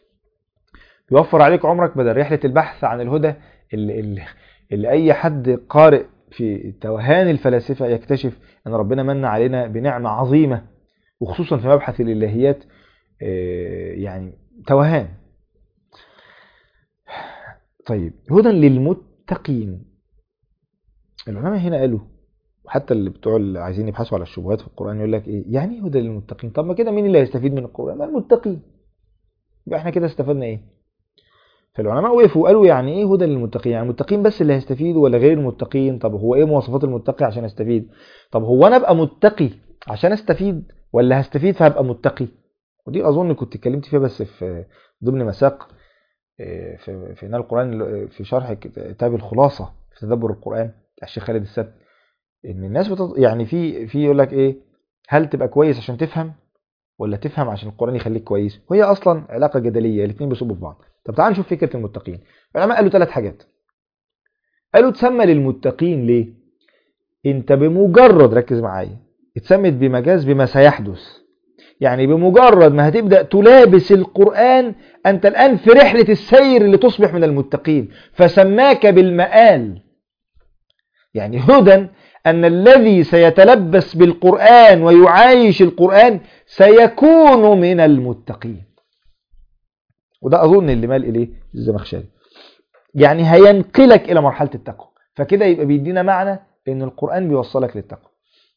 يوفر عليك عمرك بدل رحلة البحث عن الهدى اللي, اللي, اللي أي حد قارئ في توهان الفلاسفة يكتشف أن ربنا من علينا بنعمة عظيمة، وخصوصا في مبحث الإلهيات يعني توهان. طيب هدى للمتقين، العلماء هنا قالوا، وحتى اللي بتوع اللي عايزين يبحثوا على الشبهات في القرآن يقول لك ايه يعني ايه هدى للمتقين؟ طب ما كده مين اللي هيستفيد من القرآن؟ المتقين. يبقى احنا كده استفدنا ايه؟ فالعلماء وقفوا وقالوا يعني ايه هدى للمتقين؟ يعني المتقين بس اللي هيستفيدوا ولا غير المتقين؟ طب هو ايه مواصفات المتقي عشان استفيد؟ طب هو انا ابقى متقي عشان استفيد ولا هستفيد فهبقى متقي؟ ودي اظن كنت اتكلمت فيها بس في ضمن مساق في في القرآن في شرح كتاب الخلاصة في تدبر القرآن بتاع الشيخ خالد السبت، ان الناس بتط... يعني في في يقول لك ايه، هل تبقى كويس عشان تفهم ولا تفهم عشان القرآن يخليك كويس؟ وهي اصلا علاقة جدلية، الاثنين بيصبوا في بعض. طب تعال نشوف فكرة المتقين. العلماء قالوا ثلاث حاجات. قالوا تسمى للمتقين ليه؟ انت بمجرد، ركز معايا، اتسمت بمجاز بما سيحدث، يعني بمجرد ما هتبدأ تلابس القرآن انت الآن في رحلة السير اللي تصبح من المتقين، فسماك بالمآل. يعني هدى أن الذي سيتلبس بالقرآن ويعايش القرآن سيكون من المتقين. وده أظن اللي مال إليه الزمخشري، يعني هينقلك إلى مرحلة التقوى. فكده يبقى بيدينا معنى إن القرآن بيوصلك للتقوى.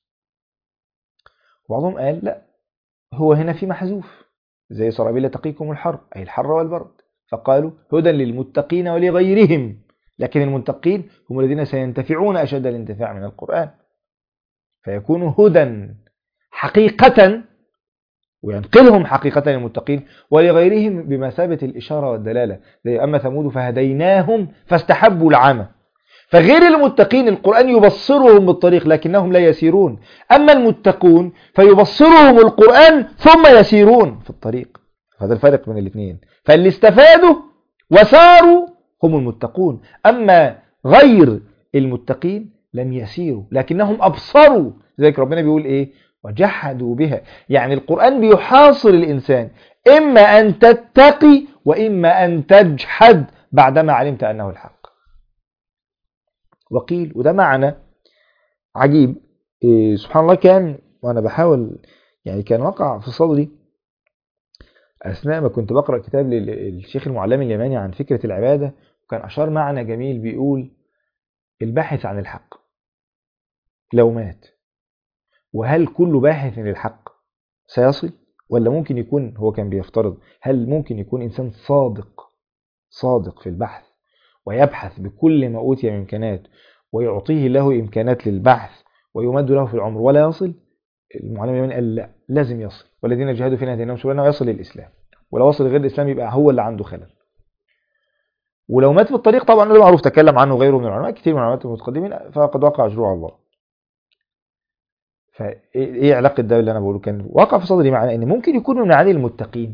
وبعضهم قال لا، هو هنا في محذوف زي سرابيل تقيكم الحر، أي الحر والبرد، فقالوا هدى للمتقين ولغيرهم، لكن المتقين هم الذين سينتفعون أشد الانتفاع من القرآن، فيكون هدى حقيقة وينقلهم حقيقة للمتقين، ولغيرهم بمثابة الإشارة والدلالة، زي أما ثمود فهديناهم فاستحبوا العمى. فغير المتقين القرآن يبصرهم بالطريق لكنهم لا يسيرون، أما المتقون فيبصرهم القرآن ثم يسيرون في الطريق. هذا الفرق بين الاثنين. فاللي استفادوا وساروا هم المتقون، أما غير المتقين لم يسيروا لكنهم أبصروا. ذلك ربنا بيقول إيه؟ وجحدوا بها. يعني القرآن بيحاصر الإنسان، إما أن تتقي وإما أن تجحد بعدما علمت أنه الحق. وقيل، وده معنى عجيب إيه سبحان الله، كان وأنا بحاول يعني كان وقع في صدري أثناء ما كنت بقرأ كتاب للشيخ المعلم اليماني عن فكرة العبادة، وكان أشار معنى جميل بيقول الباحث عن الحق لو مات، وهل كل باحث للحق سيصل؟ ولا ممكن يكون، هو كان بيفترض، هل ممكن يكون إنسان صادق صادق في البحث ويبحث بكل ما أوتي من إمكانات ويعطيه له إمكانات للبحث ويمد له في العمر ولا يصل؟ المعلم اليماني قال لا، لازم يصل، والذين جاهدوا فينا هديناهم سبلنا، ويصل للإسلام. ولو وصل غير الإسلام يبقى هو اللي عنده خلل. ولو مات في الطريق طبعا ده معروف، تكلم عنه غيره من العلماء كثير من العلماء المتقدمين، فقد وقع أجره على الله. فايه علاقه ده اللي انا بقوله؟ كان وقع في صدري معنى ان ممكن يكون من معاني المتقين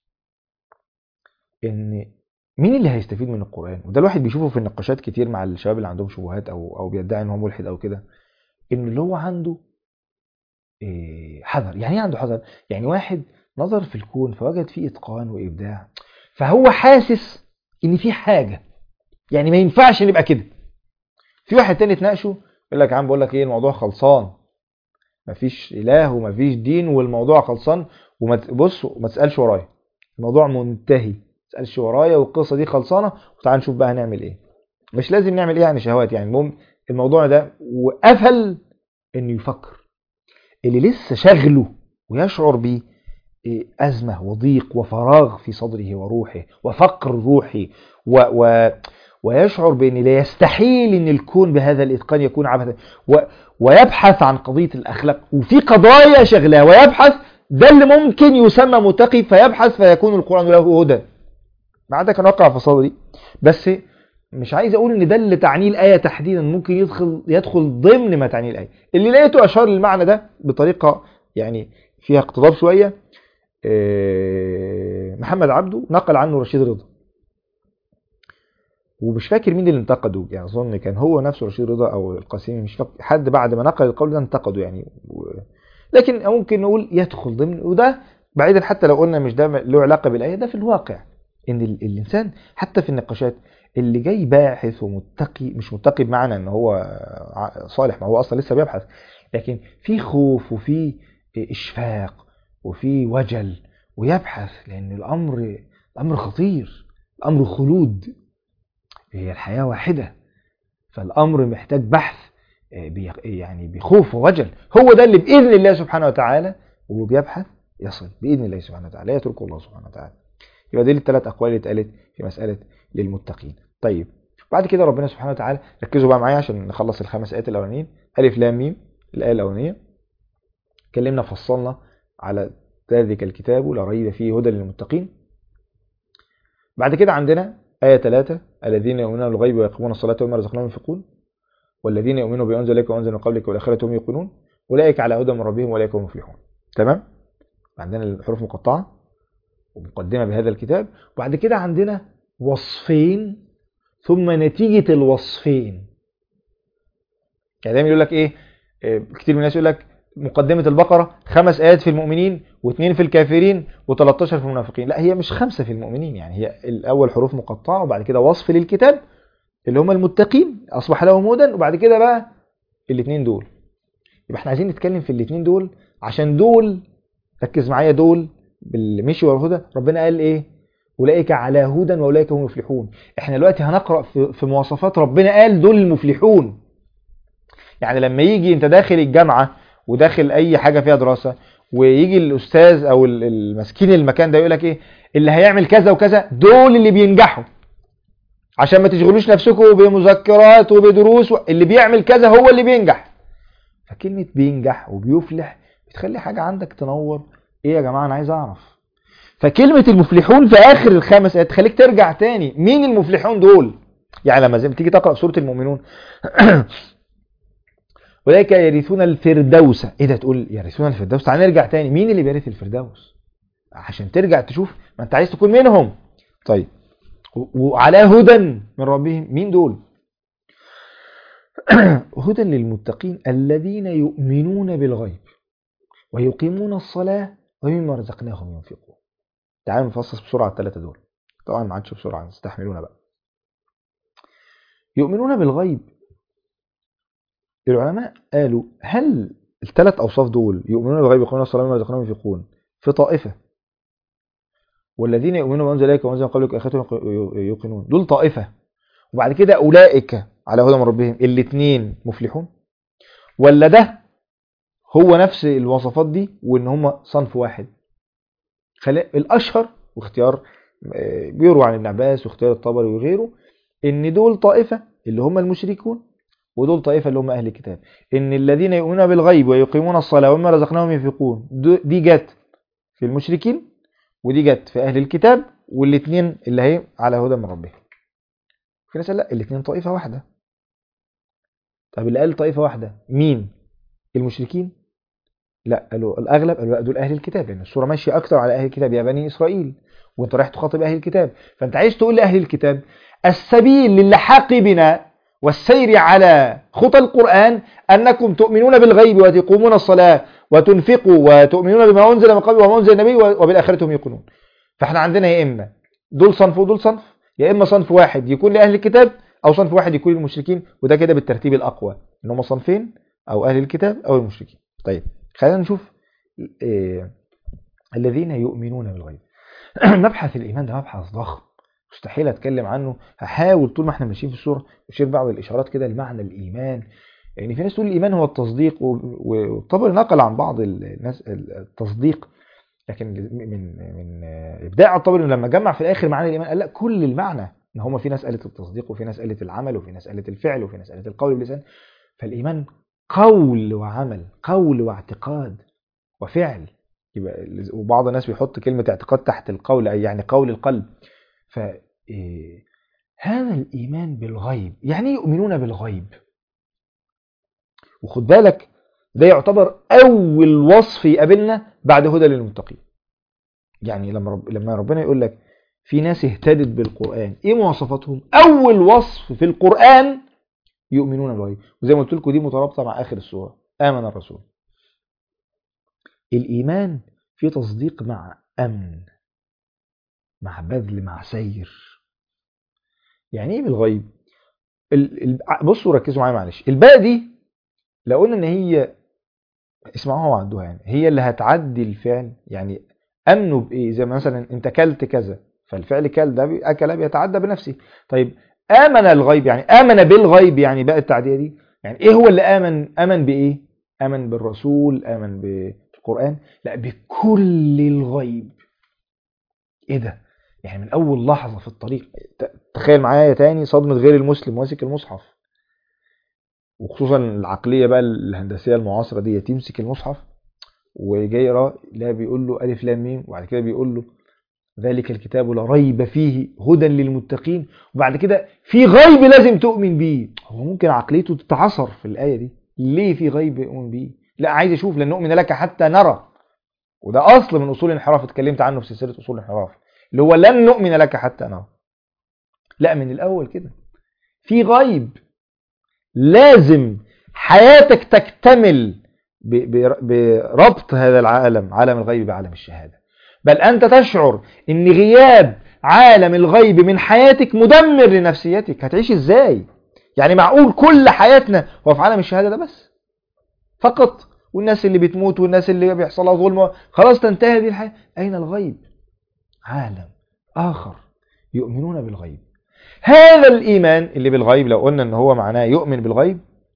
ان مين اللي هيستفيد من القرآن. وده الواحد بيشوفه في النقاشات كتير مع الشباب اللي عندهم شبهات او او بيدعي ان هو ملحد او كده، ان اللي هو عنده إيه حذر. يعني ايه عنده حذر؟ يعني واحد نظر في الكون فوجد فيه اتقان وابداع، فهو حاسس ان في حاجه، يعني ما ينفعش نبقى كده. في واحد تاني تناقشه يقول لك يا عم بقول لك ايه، الموضوع خلصان، مفيش اله ومفيش دين والموضوع خلصان، وما بص وما تسالش ورايا، الموضوع منتهي، ما تسالش ورايا والقصه دي خلصانه، وتعال نشوف بقى هنعمل ايه. مش لازم نعمل ايه يعني شهوات، يعني المهم الموضوع ده، وقفل انه يفكر. اللي لسه شغله ويشعر ب ازمه وضيق وفراغ في صدره وروحه وفقر روحي و, و ويشعر بأن لا يستحيل أن الكون بهذا الإتقان يكون عبثا، و... ويبحث عن قضية الأخلاق وفي قضايا شغلها ويبحث، ده اللي ممكن يسمى متقي، فيبحث فيكون القرآن له هدى. مع ده كان وقع في صدري، بس مش عايز أقول أن ده اللي تعنيه الآية تحديدا، ممكن يدخل يدخل ضمن ما تعنيه الآية. اللي لقيته أشار للمعنى ده بطريقة يعني فيها اقتضاب شوية، محمد عبده نقل عنه رشيد رضا، ومش فاكر مين اللي انتقده، يعني اظن كان هو نفسه رشيد رضا او القاسمي، مش فاكر حد بعد ما نقل القول ده انتقده يعني و... لكن ممكن نقول يدخل ضمن. وده بعيدا حتى لو قلنا مش ده له علاقه بالايه، ده في الواقع ان ال... الانسان حتى في النقاشات اللي جاي باحث ومتقي، مش متقي بمعنى ان هو صالح، ما هو اصلا لسه بيبحث، لكن في خوف وفي اشفاق وفي وجل ويبحث، لان الامر الامر خطير، الامر خلود. هي الحياة واحدة، فالأمر محتاج بحث يعني بخوف ووجل. هو ده اللي بإذن الله سبحانه وتعالى وهو بيبحث يصل بإذن الله سبحانه وتعالى، لا يتركه الله سبحانه وتعالى. يبقى دي الثلاث أقوال اللي اتقالت في مسألة للمتقين. طيب بعد كده ربنا سبحانه وتعالى، ركزوا بقى معايا عشان نخلص الخمس آيات الأولانيين. ألف لام ميم الآية الأولانية اتكلمنا فصلنا على ذلك الكتاب لا ريب فيه هدى للمتقين. بعد كده عندنا آية ثلاثة الذين يؤمنون بالغيب ويقيمون الصلاة ومما رزقناهم ينفقون والذين يؤمنون بما أنزل إليك وأنزل من قبلك والآخرة هم يوقنون أولئك على هدى من ربهم وأولئك هم المفلحون. تمام؟ عندنا الحروف مقطعة ومقدمة بهذا الكتاب. وبعد كده عندنا وصفين ثم نتيجة الوصفين. يعني دايما يقول لك إيه، كتير من الناس يقول لك مقدمة البقرة خمس آيات في المؤمنين واثنين في الكافرين وتلتاشر في المنافقين. لا، هي مش خمسة في المؤمنين، يعني هي الأول حروف مقطعة وبعد كده وصف للكتاب اللي هم المتقين أصبح لهم هدى، وبعد كده بقى الاثنين دول. يبقى احنا عايزين نتكلم في الاثنين دول عشان دول، ركز معايا، دول بالمشي والهدى ربنا قال ايه؟ أولئك على هدى وأولئك هم المفلحون. احنا دلوقتي هنقرأ في, في مواصفات ربنا قال دول المفلحون. يعني لما يجي انت داخل الجامعة وداخل اي حاجة فيها دراسة ويجي الاستاذ او المسكين المكان ده يقول لك ايه اللي هيعمل كذا وكذا دول اللي بينجحوا، عشان ما تشغلوش نفسكم بمذكرات وبدروس، اللي بيعمل كذا هو اللي بينجح. فكلمة بينجح وبيفلح بتخلي حاجة عندك تنور. ايه يا جماعة انا عايز اعرف. فكلمة المفلحون في اخر الخمس ايات تخليك ترجع تاني مين المفلحون دول. يعني لما زي ما تيجي تقرأ سورة المؤمنون أولئك يرثون الفردوس، ايه ده تقول يرثون الفردوس؟ تعال نرجع تاني، مين اللي بيرث الفردوس عشان ترجع تشوف ما انت عايز تكون منهم. طيب وعلى هدى من ربهم، مين دول؟ هدى للمتقين الذين يؤمنون بالغيب ويقيمون الصلاة ومما رزقناهم ينفقون. تعالوا نفصص بسرعة الثلاثة دول، طبعا ما عادش بسرعة استحملونا بقى. يؤمنون بالغيب، العلماء قالوا هل الثلاث أوصاف دول يؤمنون بالغيب ويقيمون الصلاة ومما رزقناهم ينفقون في طائفة، والذين يؤمنون بما أنزل إليك وما أنزل من قبلك وآخرة يوقنون دول طائفة، وبعد كده أولئك على هدى من ربهم الاثنين مفلحون، ولا ده هو نفس الوصفات دي وإن هم صنف واحد؟ الأشهر واختيار بيروى عن ابن عباس واختيار الطبري وغيره إن دول طائفة اللي هم المشركون، ودول طائفة اللي هم أهل الكتاب. إن الذين يؤمنون بالغيب ويقيمون الصلاة ومما رزقناهم ينفقون دي جت في المشركين ودي جت في أهل الكتاب، والاثنين اللي هي على هدى من ربهم. في ناس لا الاثنين طائفة واحدة. طب اللي قال طائفة واحدة مين؟ المشركين؟ لا، قالوا الأغلب قالوا دول أهل الكتاب، لأن السورة ماشية أكتر على أهل الكتاب يا بني إسرائيل، وأنت رايح تخاطب أهل الكتاب، فأنت عايز تقول لأهل الكتاب السبيل للحاق بنا والسير على خطى القرآن أنكم تؤمنون بالغيب وتقومون الصلاة وتنفقوا وتؤمنون بما أنزل من قبل وما أنزل النبي وبالآخرة هم يوقنون. فاحنا عندنا يا إما دول صنف ودول صنف، يا إما صنف واحد يكون لأهل الكتاب أو صنف واحد يكون للمشركين، وده كده بالترتيب الأقوى إن هم صنفين، أو أهل الكتاب أو المشركين. طيب خلينا نشوف إيه الذين يؤمنون بالغيب. مبحث الإيمان ده مبحث ضخم مستحيل أتكلم عنه، هحاول طول ما احنا ماشيين في السورة أشير بعض الإشارات كده لمعنى الإيمان. يعني في ناس تقول الإيمان هو التصديق، والطبري نقل عن بعض الناس التصديق، لكن من من إبداع الطبري لما جمع في الآخر معاني الإيمان قال لا كل المعنى، إن هما في ناس قالت التصديق وفي ناس قالت العمل وفي ناس قالت الفعل وفي ناس قالت القول باللسان. فالإيمان قول وعمل، قول واعتقاد وفعل. يبقى وبعض الناس بيحط كلمة اعتقاد تحت القول، أي يعني قول القلب. فهذا الإيمان بالغيب يعني يؤمنون بالغيب. وخد بالك ده يعتبر أول وصف يقابلنا بعد هدى للمتقين. يعني لما رب لما ربنا يقول لك في ناس اهتدت بالقرآن، إيه مواصفاتهم؟ أول وصف في القرآن يؤمنون بالغيب، وزي ما قلت لكم دي مترابطة مع آخر السورة آمن الرسول. الإيمان في تصديق مع أمن، مع بذل، مع سير. يعني ايه بالغيب؟ بصوا ركزوا معايا معلش، الباء دي لو قلنا ان هي اسمعوها وعدوها، يعني هي اللي هتعدي الفعل. يعني امنوا بايه؟ زي مثلا انت كلت كذا، فالفعل كل ده اكل بيتعدى بنفسه. طيب آمن الغيب يعني آمن بالغيب، يعني بقى التعدية دي يعني إيه هو اللي آمن؟ آمن بإيه؟ آمن بالرسول، آمن بالقرآن؟ لا، بكل الغيب. إيه ده؟ يعني من أول لحظة في الطريق. تخيل معايا تاني صدمة غير المسلم ماسك المصحف، وخصوصا العقلية بقى الهندسية المعاصرة دي، تمسك المصحف وجاي يقرا، لا بيقول له ألف لام ميم، وبعد كده بيقول له ذلك الكتاب لا ريب فيه هدى للمتقين، وبعد كده في غيب لازم تؤمن بيه. هو ممكن عقليته تتعثر في الآية دي، ليه في غيب يؤمن بيه؟ لا عايز اشوف، لن نؤمن لك حتى نرى. وده اصل من اصول الانحراف، اتكلمت عنه في سلسله اصول الانحراف، اللي هو لن نؤمن لك حتى نرى. لا، من الاول كده في غيب، لازم حياتك تكتمل بربط هذا العالم، عالم الغيب بعالم الشهاده. بل انت تشعر ان غياب عالم الغيب من حياتك مدمر لنفسيتك. هتعيش ازاي؟ يعني معقول كل حياتنا هو في عالم الشهاده ده بس فقط، والناس اللي بتموت والناس اللي بيحصل لها ظلم خلاص تنتهي هذه الحياة؟ أين الغيب؟ عالم آخر يؤمنون بالغيب. هذا الإيمان اللي بالغيب لو قلنا أنه هو معناه يؤمن بالغيب،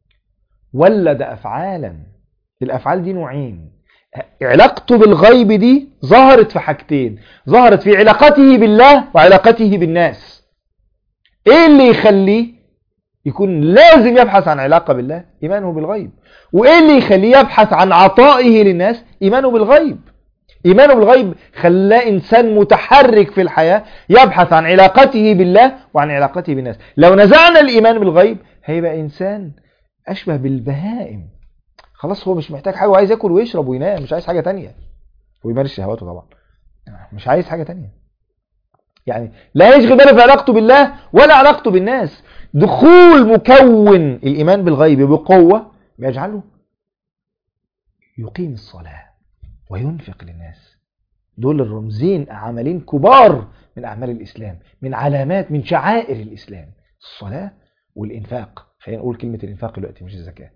ولد أفعالا. الأفعال دي نوعين. علاقته بالغيب دي ظهرت في حاجتين، ظهرت في علاقته بالله وعلاقته بالناس. إيه اللي يخليه يكون لازم يبحث عن علاقة بالله؟ إيمانه بالغيب. وإيه اللي يخليه يبحث عن عطائه للناس؟ إيمانه بالغيب. إيمانه بالغيب خلاه إنسان متحرك في الحياة، يبحث عن علاقته بالله وعن علاقته بالناس. لو نزعنا الإيمان بالغيب هيبقى إنسان أشبه بالبهائم، خلاص هو مش محتاج حاجة، وعايز يأكل ويشرب وينام، مش عايز حاجة تانية، ويمارس شهواته طبعا، مش عايز حاجة تانية. يعني لا يشغل باله في علاقته بالله ولا علاقته بالناس. دخول مكون الإيمان بالغيب بقوة يجعله يقيم الصلاة وينفق للناس. دول الرمزين، عملين كبار من أعمال الإسلام، من علامات، من شعائر الإسلام، الصلاة والإنفاق. خلينا نقول كلمة الإنفاق دلوقتي مش الزكاة.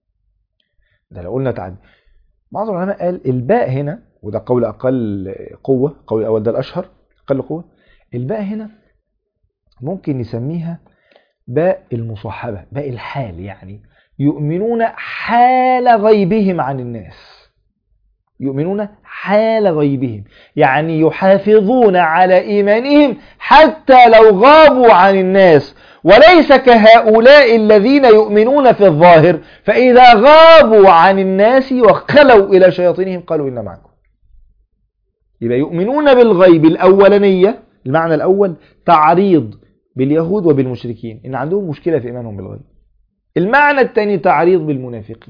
ده لو قلنا تعدي. بعض العلماء قال الباء هنا، وده قول أقل قوة، قول الأول ده الأشهر أقل قوة، الباء هنا ممكن نسميها باء المصاحبة، باء الحال، يعني يؤمنون حال غيبهم عن الناس. يؤمنون حال غيبهم، يعني يحافظون على إيمانهم حتى لو غابوا عن الناس، وليس كهؤلاء الذين يؤمنون في الظاهر فإذا غابوا عن الناس وخلوا إلى شياطينهم قالوا إنا معكم. يبقى يؤمنون بالغيب الأولانية، المعنى الأول تعريض باليهود وبالمشركين إن عندهم مشكلة في إيمانهم بالغيب. المعنى الثاني تعريض بالمنافقين.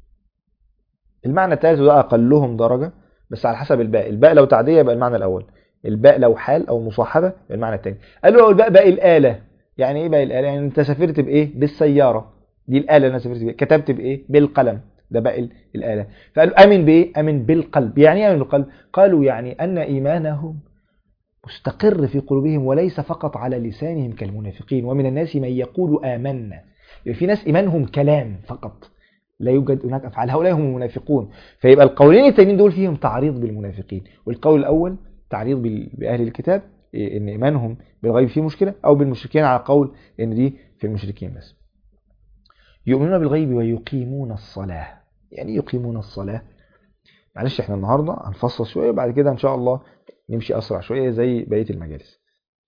المعنى الثالث ده أقلهم درجة بس على حسب الباء. الباء لو تعدية يبقى المعنى الأول، الباء لو حال أو مصاحبة يبقى المعنى الثاني. قالوا لو الباء باء الآلة. يعني إيه باء الآلة؟ يعني أنت سافرت بإيه؟ بالسيارة، دي الآلة اللي أنا سافرت بإيه. كتبت بإيه؟ بالقلم، ده باء الآلة. فقالوا أمن بإيه؟ أمن بالقلب. يعني إيه أمن بالقلب؟ قالوا يعني أن إيمانهم مستقر في قلوبهم وليس فقط على لسانهم كالمنافقين. ومن الناس من يقول آمنا، يعني في ناس إيمانهم كلام فقط لا يوجد هناك أفعال، هؤلاء هم المنافقون. فيبقى القولين التانيين دول فيهم تعريض بالمنافقين، والقول الأول تعريض بأهل الكتاب إن إيمانهم بالغيب فيه مشكلة، أو بالمشركين على قول إن دي في المشركين بس. يؤمنون بالغيب ويقيمون الصلاة. يعني يقيمون الصلاة، معلش احنا النهاردة هنفصل شوية بعد كده إن شاء الله نمشي أسرع شوية زي بقية المجالس.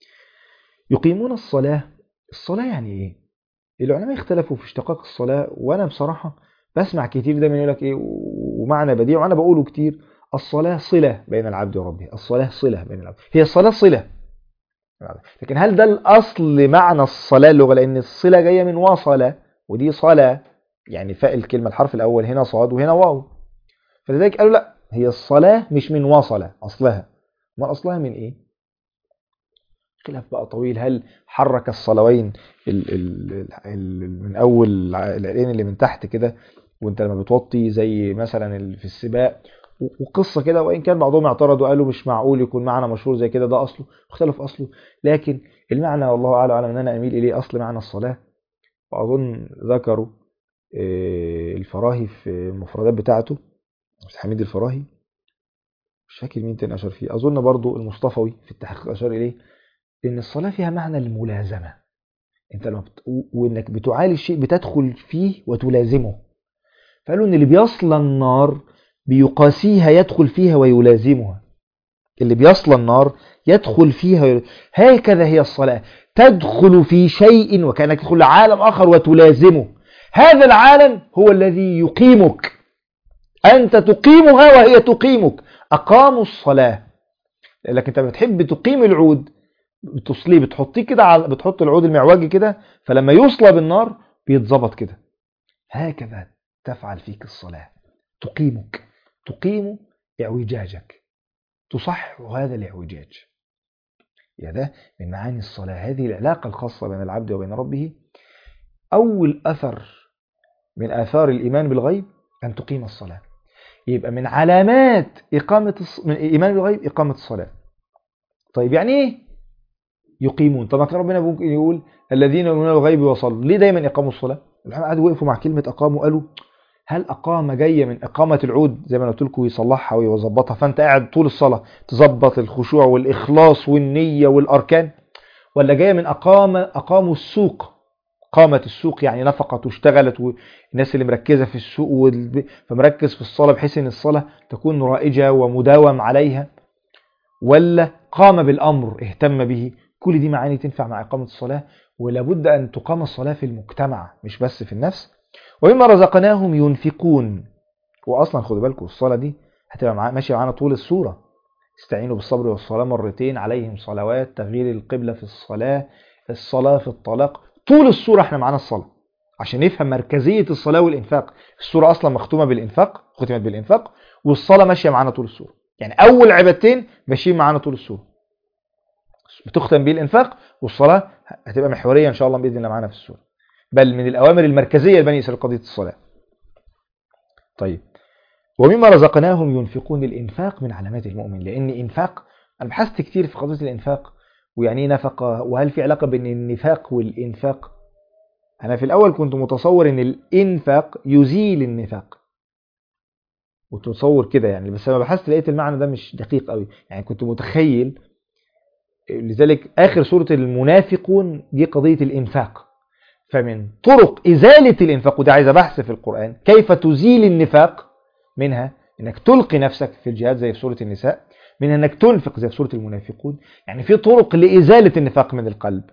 يقيمون الصلاة، الصلاة يعني إيه؟ العلماء اختلفوا في اشتقاق الصلاة، وأنا بصراحة بسمع كتير دايما يقول لك إيه ومعنى بديع، وأنا بقوله كتير: الصلاة صلة بين العبد وربه. الصلاة صلة بين العبد، هي الصلاة صلة. لكن هل ده الأصل معنى الصلاة اللغة؟ لأن الصلة جاية من وصلة، ودي صلاة، يعني فاء الكلمة الحرف الأول هنا صاد وهنا واو، فلذلك قالوا لا، هي الصلاة مش من وصلة أصلها. ما أصلها من إيه؟ خلاف بقى طويل. هل حرك الصلوين ال ال ال من أول العين اللي من تحت كده وانت لما بتوطي زي مثلا في السباق، وقصة كده، وإن كان بعضهم اعترضوا وقالوا مش معقول يكون معنى مشهور زي كده، ده أصله اختلف أصله. لكن المعنى والله أعلم أعلم أن أنا أميل إليه أصل معنى الصلاة. وأظن ذكروا الفراهي في المفردات بتاعته، حميد الفراهي، مش فاكر مين تاني أشار فيه، أظن برضو المصطفوي في التحقيق أشار إليه، إن الصلاة فيها معنى الملازمة. انت لما بت... وانك بتعالي الشيء بتدخل فيه وتلازمه. فقالوا ان اللي بيصل النار بيقاسيها يدخل فيها ويلازمها. اللي بيصل النار يدخل فيها ويلازمها. هكذا هي الصلاة، تدخل في شيء وكأنك تدخل لعالم آخر وتلازمه. هذا العالم هو الذي يقيمك، أنت تقيمها وهي تقيمك. أقاموا الصلاة، لكن أنت بتحب تقيم العود بتصليه، بتحطيه كده على بتحط العود المعوجي كده، فلما يصلى بالنار بيتظبط كده. هكذا تفعل فيك الصلاة، تقيمك، تقيم اعوجاجك، تصحح هذا الاعوجاج. يا ده من معاني الصلاة، هذه العلاقة الخاصة بين العبد وبين ربه. أول أثر من آثار الإيمان بالغيب أن تقيم الصلاة. يبقى من علامات إقامة الص... من الإيمان بالغيب إقامة الصلاة. طيب يعني إيه يقيمون؟ طبعا كان ربنا ممكن يقول الذين يؤمنون بالغيب وصلوا، ليه دايما إقاموا الصلاة؟ العلماء قعدوا وقفوا مع كلمة أقاموا، قالوا هل أقامة جاية من إقامة العود زي ما قلت لكم يصلحها ويظبطها، فأنت قاعد طول الصلاة تظبط الخشوع والإخلاص والنية والأركان، ولا جاية من أقامة أقاموا السوق، قامت السوق يعني نفقت واشتغلت، والناس اللي مركزة في السوق والب... فمركز في الصلاة بحيث ان الصلاة تكون رائجة ومداوم عليها، ولا قام بالأمر اهتم به. كل دي معاني تنفع مع إقامة الصلاة، ولابد أن تقام الصلاة في المجتمع مش بس في النفس. ومما رزقناهم ينفقون، وأصلا خدوا بالكم الصلاة دي هتبقى مع... ماشية معانا طول السورة. استعينوا بالصبر والصلاة مرتين، عليهم صلوات، تغيير القبلة في الصلاة، الصلاة في الطلاق، طول السورة احنا معانا الصلاة عشان نفهم مركزية الصلاة والإنفاق. السورة أصلا مختومة بالإنفاق، ختمت بالإنفاق، والصلاة ماشية معانا طول السورة. يعني أول عبادتين ماشيين معانا طول السورة، بتختم بيه الإنفاق، والصلاة هتبقى محورية إن شاء الله بإذن الله معانا في السورة، بل من الأوامر المركزية لبني إسرائيل قضية الصلاة. طيب، ومما رزقناهم ينفقون. الإنفاق من علامات المؤمن، لأن إنفاق أنا بحثت كتير في قضية الإنفاق ويعني نفقة، وهل في علاقة بين النفاق والإنفاق. أنا في الأول كنت متصور إن الإنفاق يزيل النفاق، وتصور كده يعني، بس لما بحثت لقيت المعنى ده مش دقيق قوي. يعني كنت متخيل، لذلك آخر سورة المنافقون دي قضية الإنفاق. فمن طرق إزالة الإنفاق، وده عايز بحث في القرآن كيف تزيل النفاق، منها إنك تلقي نفسك في الجهاد زي في سورة النساء، منها إنك تنفق زي في سورة المنافقون. يعني في طرق لإزالة النفاق من القلب.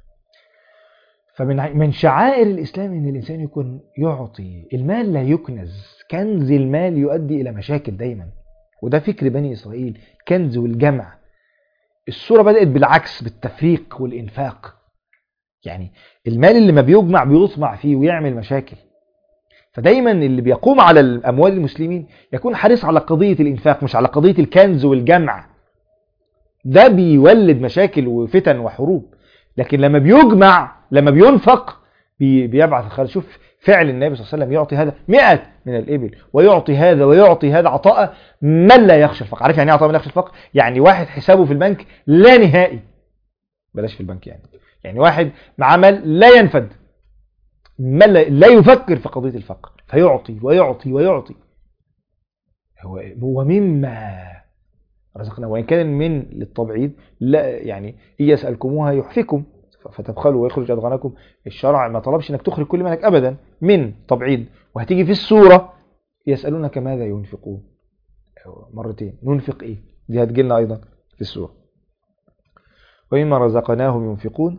فمن من شعائر الإسلام إن الإنسان يكون يعطي. المال لا يكنز، كنز المال يؤدي إلى مشاكل دايما، وده فكر بني إسرائيل، كنز والجمع. السورة بدأت بالعكس، بالتفريق والإنفاق. يعني المال اللي ما بيجمع بيطمع فيه ويعمل مشاكل. فدايما اللي بيقوم على الأموال المسلمين يكون حريص على قضية الإنفاق مش على قضية الكنز والجمع. ده بيولد مشاكل وفتن وحروب. لكن لما بيجمع، لما بينفق، بي بيبعث الخير. شوف فعل النبي صلى الله عليه وسلم، يعطي هذا مئة من الإبل ويعطي هذا ويعطي هذا عطاء من لا يخشى الفقر. عارف يعني ايه عطاء من لا يخشى الفقر؟ يعني واحد حسابه في البنك لا نهائي، بلاش في البنك يعني يعني واحد مع مال لا ينفد، مال لا يفكر في قضية الفقر، فيعطي ويعطي ويعطي. هو هو مما رزقنا، وإن كان من للتبعيض، لا يعني إن يسألكموها يحفكم فتبخلوا ويخرج أضغانكم. الشرع ما طلبش انك تخرج كل مالك ابدا، من تبعيض. وهتيجي في السورة يسألونك ماذا ينفقون مرتين، ننفق ايه، دي هتجيلنا ايضا في السورة. ومما رزقناهم ينفقون.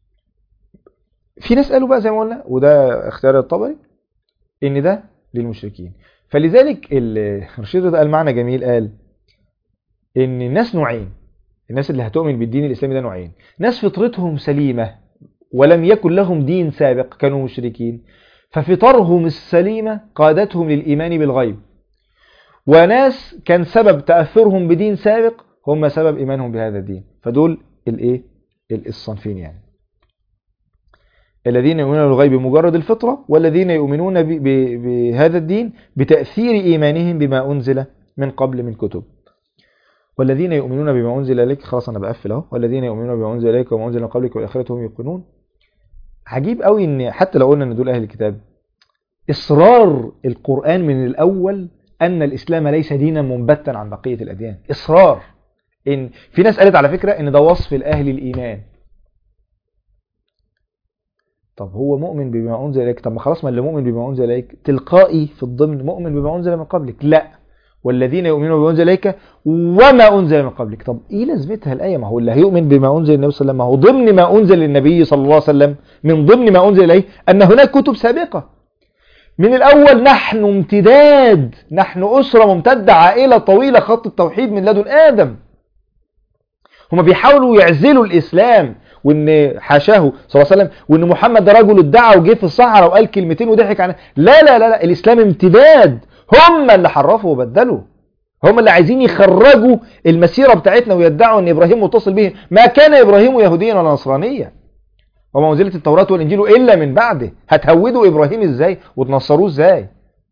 في ناس قالوا بقى زي ما قلنا، وده اختيار الطبري، ان ده للمشركين. فلذلك الرشيد ده قال معنى جميل، قال ان الناس نوعين. الناس اللي هتؤمن بالدين الإسلامي ده نوعين: ناس فطرتهم سليمة ولم يكن لهم دين سابق، كانوا مشركين، ففطرهم السليمة قادتهم للإيمان بالغيب. وناس كان سبب تأثرهم بدين سابق هم سبب إيمانهم بهذا الدين. فدول الايه الصنفين، يعني الذين يؤمنون بالغيب بمجرد الفطرة، والذين يؤمنون بهذا الدين بتأثير إيمانهم بما أنزل من قبل من كتب. والذين يؤمنون بما أنزل إليك، خلاص أنا بقفل أهو، والذين يؤمنون بما أنزل إليك وما أنزل من قبلك والآخرة هم يوقنون. عجيب قوي إن حتى لو قلنا إن دول أهل الكتاب، إصرار القرآن من الأول أن الإسلام ليس دينا منبتا عن بقية الأديان. إصرار. إن في ناس قالت على فكرة إن ده وصف الأهل الإيمان، طب هو مؤمن بما أنزل إليك، طب ما خلاص، ما اللي مؤمن بما أنزل إليك تلقائي في الضمن مؤمن بما أنزل من قبلك. لا، والذين يؤمنون بما أنزل إليك وما أنزل من قبلك. طب إيه لازمتها الآية؟ ما هو اللي هيؤمن بما أنزل النبي صلى الله عليه وسلم، ما هو ضمن ما أنزل للنبي صلى الله عليه وسلم، من ضمن ما أنزل إليه أن هناك كتب سابقة من الأول. نحن امتداد، نحن أسرة ممتدة، عائلة طويلة، خط التوحيد من لدن آدم. هم بيحاولوا يعزلوا الإسلام، وإن حاشاه صلى الله عليه وسلم، وإن محمد ده رجل ادعى وجه في الصحراء وقال كلمتين وضحك عنها. لا لا لا لا، الإسلام امتداد. هم اللي حرفوا وبدلوا، هم اللي عايزين يخرجوا المسيرة بتاعتنا ويدعوا أن إبراهيم متصل به. ما كان إبراهيم يهوديا ولا نصرانيا، وما أنزلت التوراة والإنجيل إلا من بعده. هتهودوا إبراهيم إزاي وتنصروه إزاي؟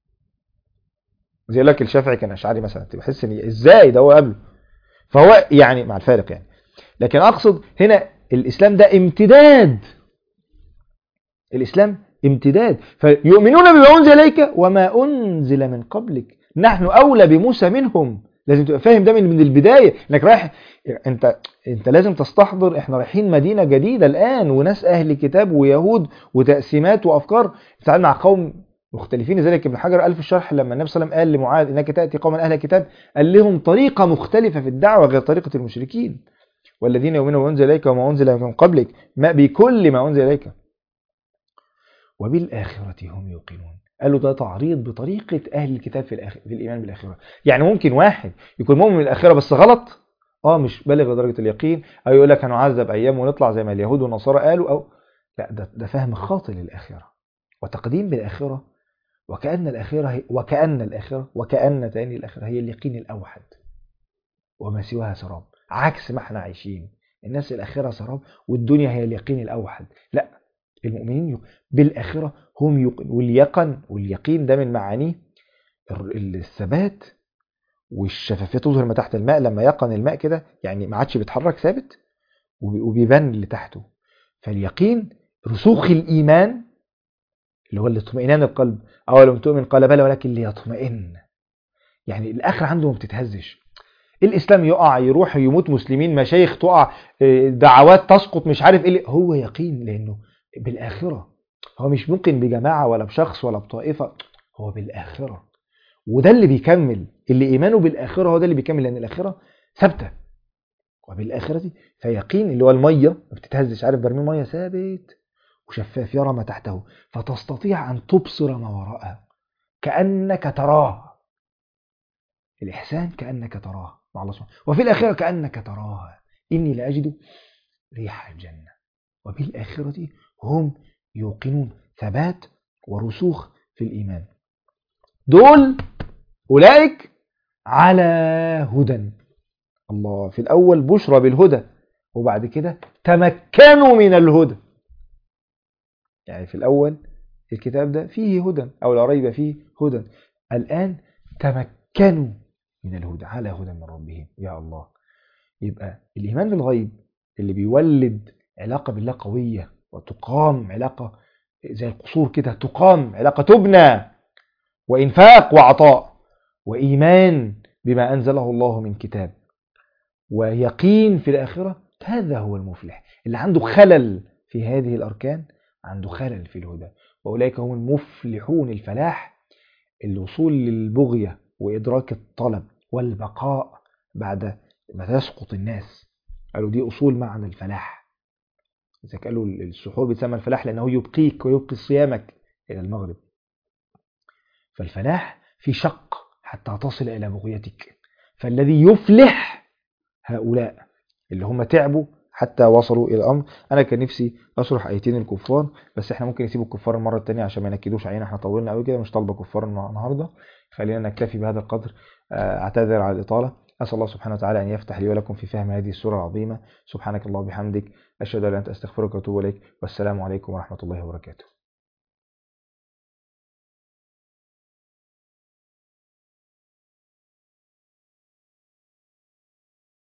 زي لك الشافعي كان أشعري مثلا، تحس إن إزاي ده هو قبله. فهو يعني مع الفارق يعني، لكن أقصد هنا الإسلام ده امتداد. الإسلام امتداد، فيؤمنون بما أنزل إليك وما أنزل من قبلك. نحن أولى بموسى منهم. لازم تبقى فاهم ده من البداية، انك رايح انت انت لازم تستحضر احنا رايحين مدينة جديدة الآن، وناس أهل كتاب ويهود وتقسيمات وأفكار. بتتعامل مع قوم مختلفين. لذلك ابن حجر قال في الشرح لما النبي صلى الله عليه وسلم قال لمعاذ انك تأتي قوما أهل كتاب، قال لهم طريقة مختلفة في الدعوة غير طريقة المشركين. والذين يؤمنون بما أنزل إليك وما أنزل من قبلك، ما بكل ما أنزل إليك وبالآخرة هم يوقنون. قالوا ده تعريض بطريقة أهل الكتاب في, الآخر في الإيمان بالآخرة. يعني ممكن واحد يكون مؤمن بالآخرة بس غلط، آه مش بالغ لدرجة اليقين، أو يقول لك هنعذب أيام ونطلع زي ما اليهود والنصارى قالوا، أو لا، ده, ده فهم خاطئ للآخرة وتقديم بالآخرة. وكأن الآخرة هي وكأن الآخرة وكأن تاني الآخرة هي اليقين الأوحد وما سواها سراب. عكس ما احنا عايشين، الناس الآخرة سراب والدنيا هي اليقين الأوحد. لا، المؤمنين بالآخرة هم يقن. واليقن واليقين ده من معانيه الثبات والشفافية، تظهر ما تحت الماء. لما يقن الماء كده يعني ما عادش بيتحرك، ثابت وبيبان اللي تحته. فاليقين رسوخ الإيمان اللي هو الاطمئنان القلب. أولم تؤمن قال بلى ولكن ليطمئن. يعني الآخرة عنده ما بتتهزش. الإسلام يقع، يروح يموت مسلمين، مشايخ تقع، دعوات تسقط، مش عارف إيه، هو يقين لأنه بالآخرة. هو مش ممكن بجماعة ولا بشخص ولا بطائفة، هو بالآخرة. وده اللي بيكمل، اللي إيمانه بالآخرة هو ده اللي بيكمل، لأن الآخرة ثابتة. وبالآخرة دي فيقين اللي هو المية ما بتتهزش، عارف برميل مية ثابت وشفاف يرى ما تحته، فتستطيع أن تبصر ما وراءه كأنك تراه. الإحسان كأنك تراه مع الله سبحانه، وفي الآخرة كأنك تراها إني لأجد ريح الجنة. وبالآخرة هم يوقنون، ثبات ورسوخ في الإيمان. دول أولئك على هدى. الله، في الأول بشرى بالهدى، وبعد كده تمكنوا من الهدى. يعني في الأول الكتاب ده فيه هدى أو لا ريب فيه هدى، الآن تمكنوا من الهدى على هدى من ربهم. يا الله، يبقى الإيمان بالغيب اللي بيولد علاقة بالله قوية، وتقام علاقة زي القصور كده، تقام علاقة تبنى، وإنفاق وعطاء، وإيمان بما أنزله الله من كتاب، ويقين في الآخرة. هذا هو المفلح اللي عنده خلل في هذه الأركان، عنده خلل في الهدى. وأولئك هم المفلحون. الفلاح الوصول للبغية وإدراك الطلب والبقاء بعد ما تسقط الناس. قالوا دي أصول معنى الفلاح. إذا قالوا السحور بيتسمى الفلاح لأنه يبقيك ويبقي صيامك إلى المغرب. فالفلاح في شق حتى تصل إلى بغيتك. فالذي يفلح هؤلاء اللي هم تعبوا حتى وصلوا إلى الأمر. أنا كان نفسي أشرح آيتين الكفار، بس إحنا ممكن نسيب الكفار المرة التانية عشان ما نكدوش علينا، إحنا طولنا قوي كده، مش طالبة كفار النهاردة. خلينا نكتفي بهذا القدر. أعتذر على الإطالة. أسأل الله سبحانه وتعالى أن يفتح لي ولكم في فهم هذه السورة العظيمة. سبحانك الله وبحمدك، أشهد أن لا إله إلا أنت، أستغفرك وأتوب إليك، والسلام عليكم ورحمة الله وبركاته.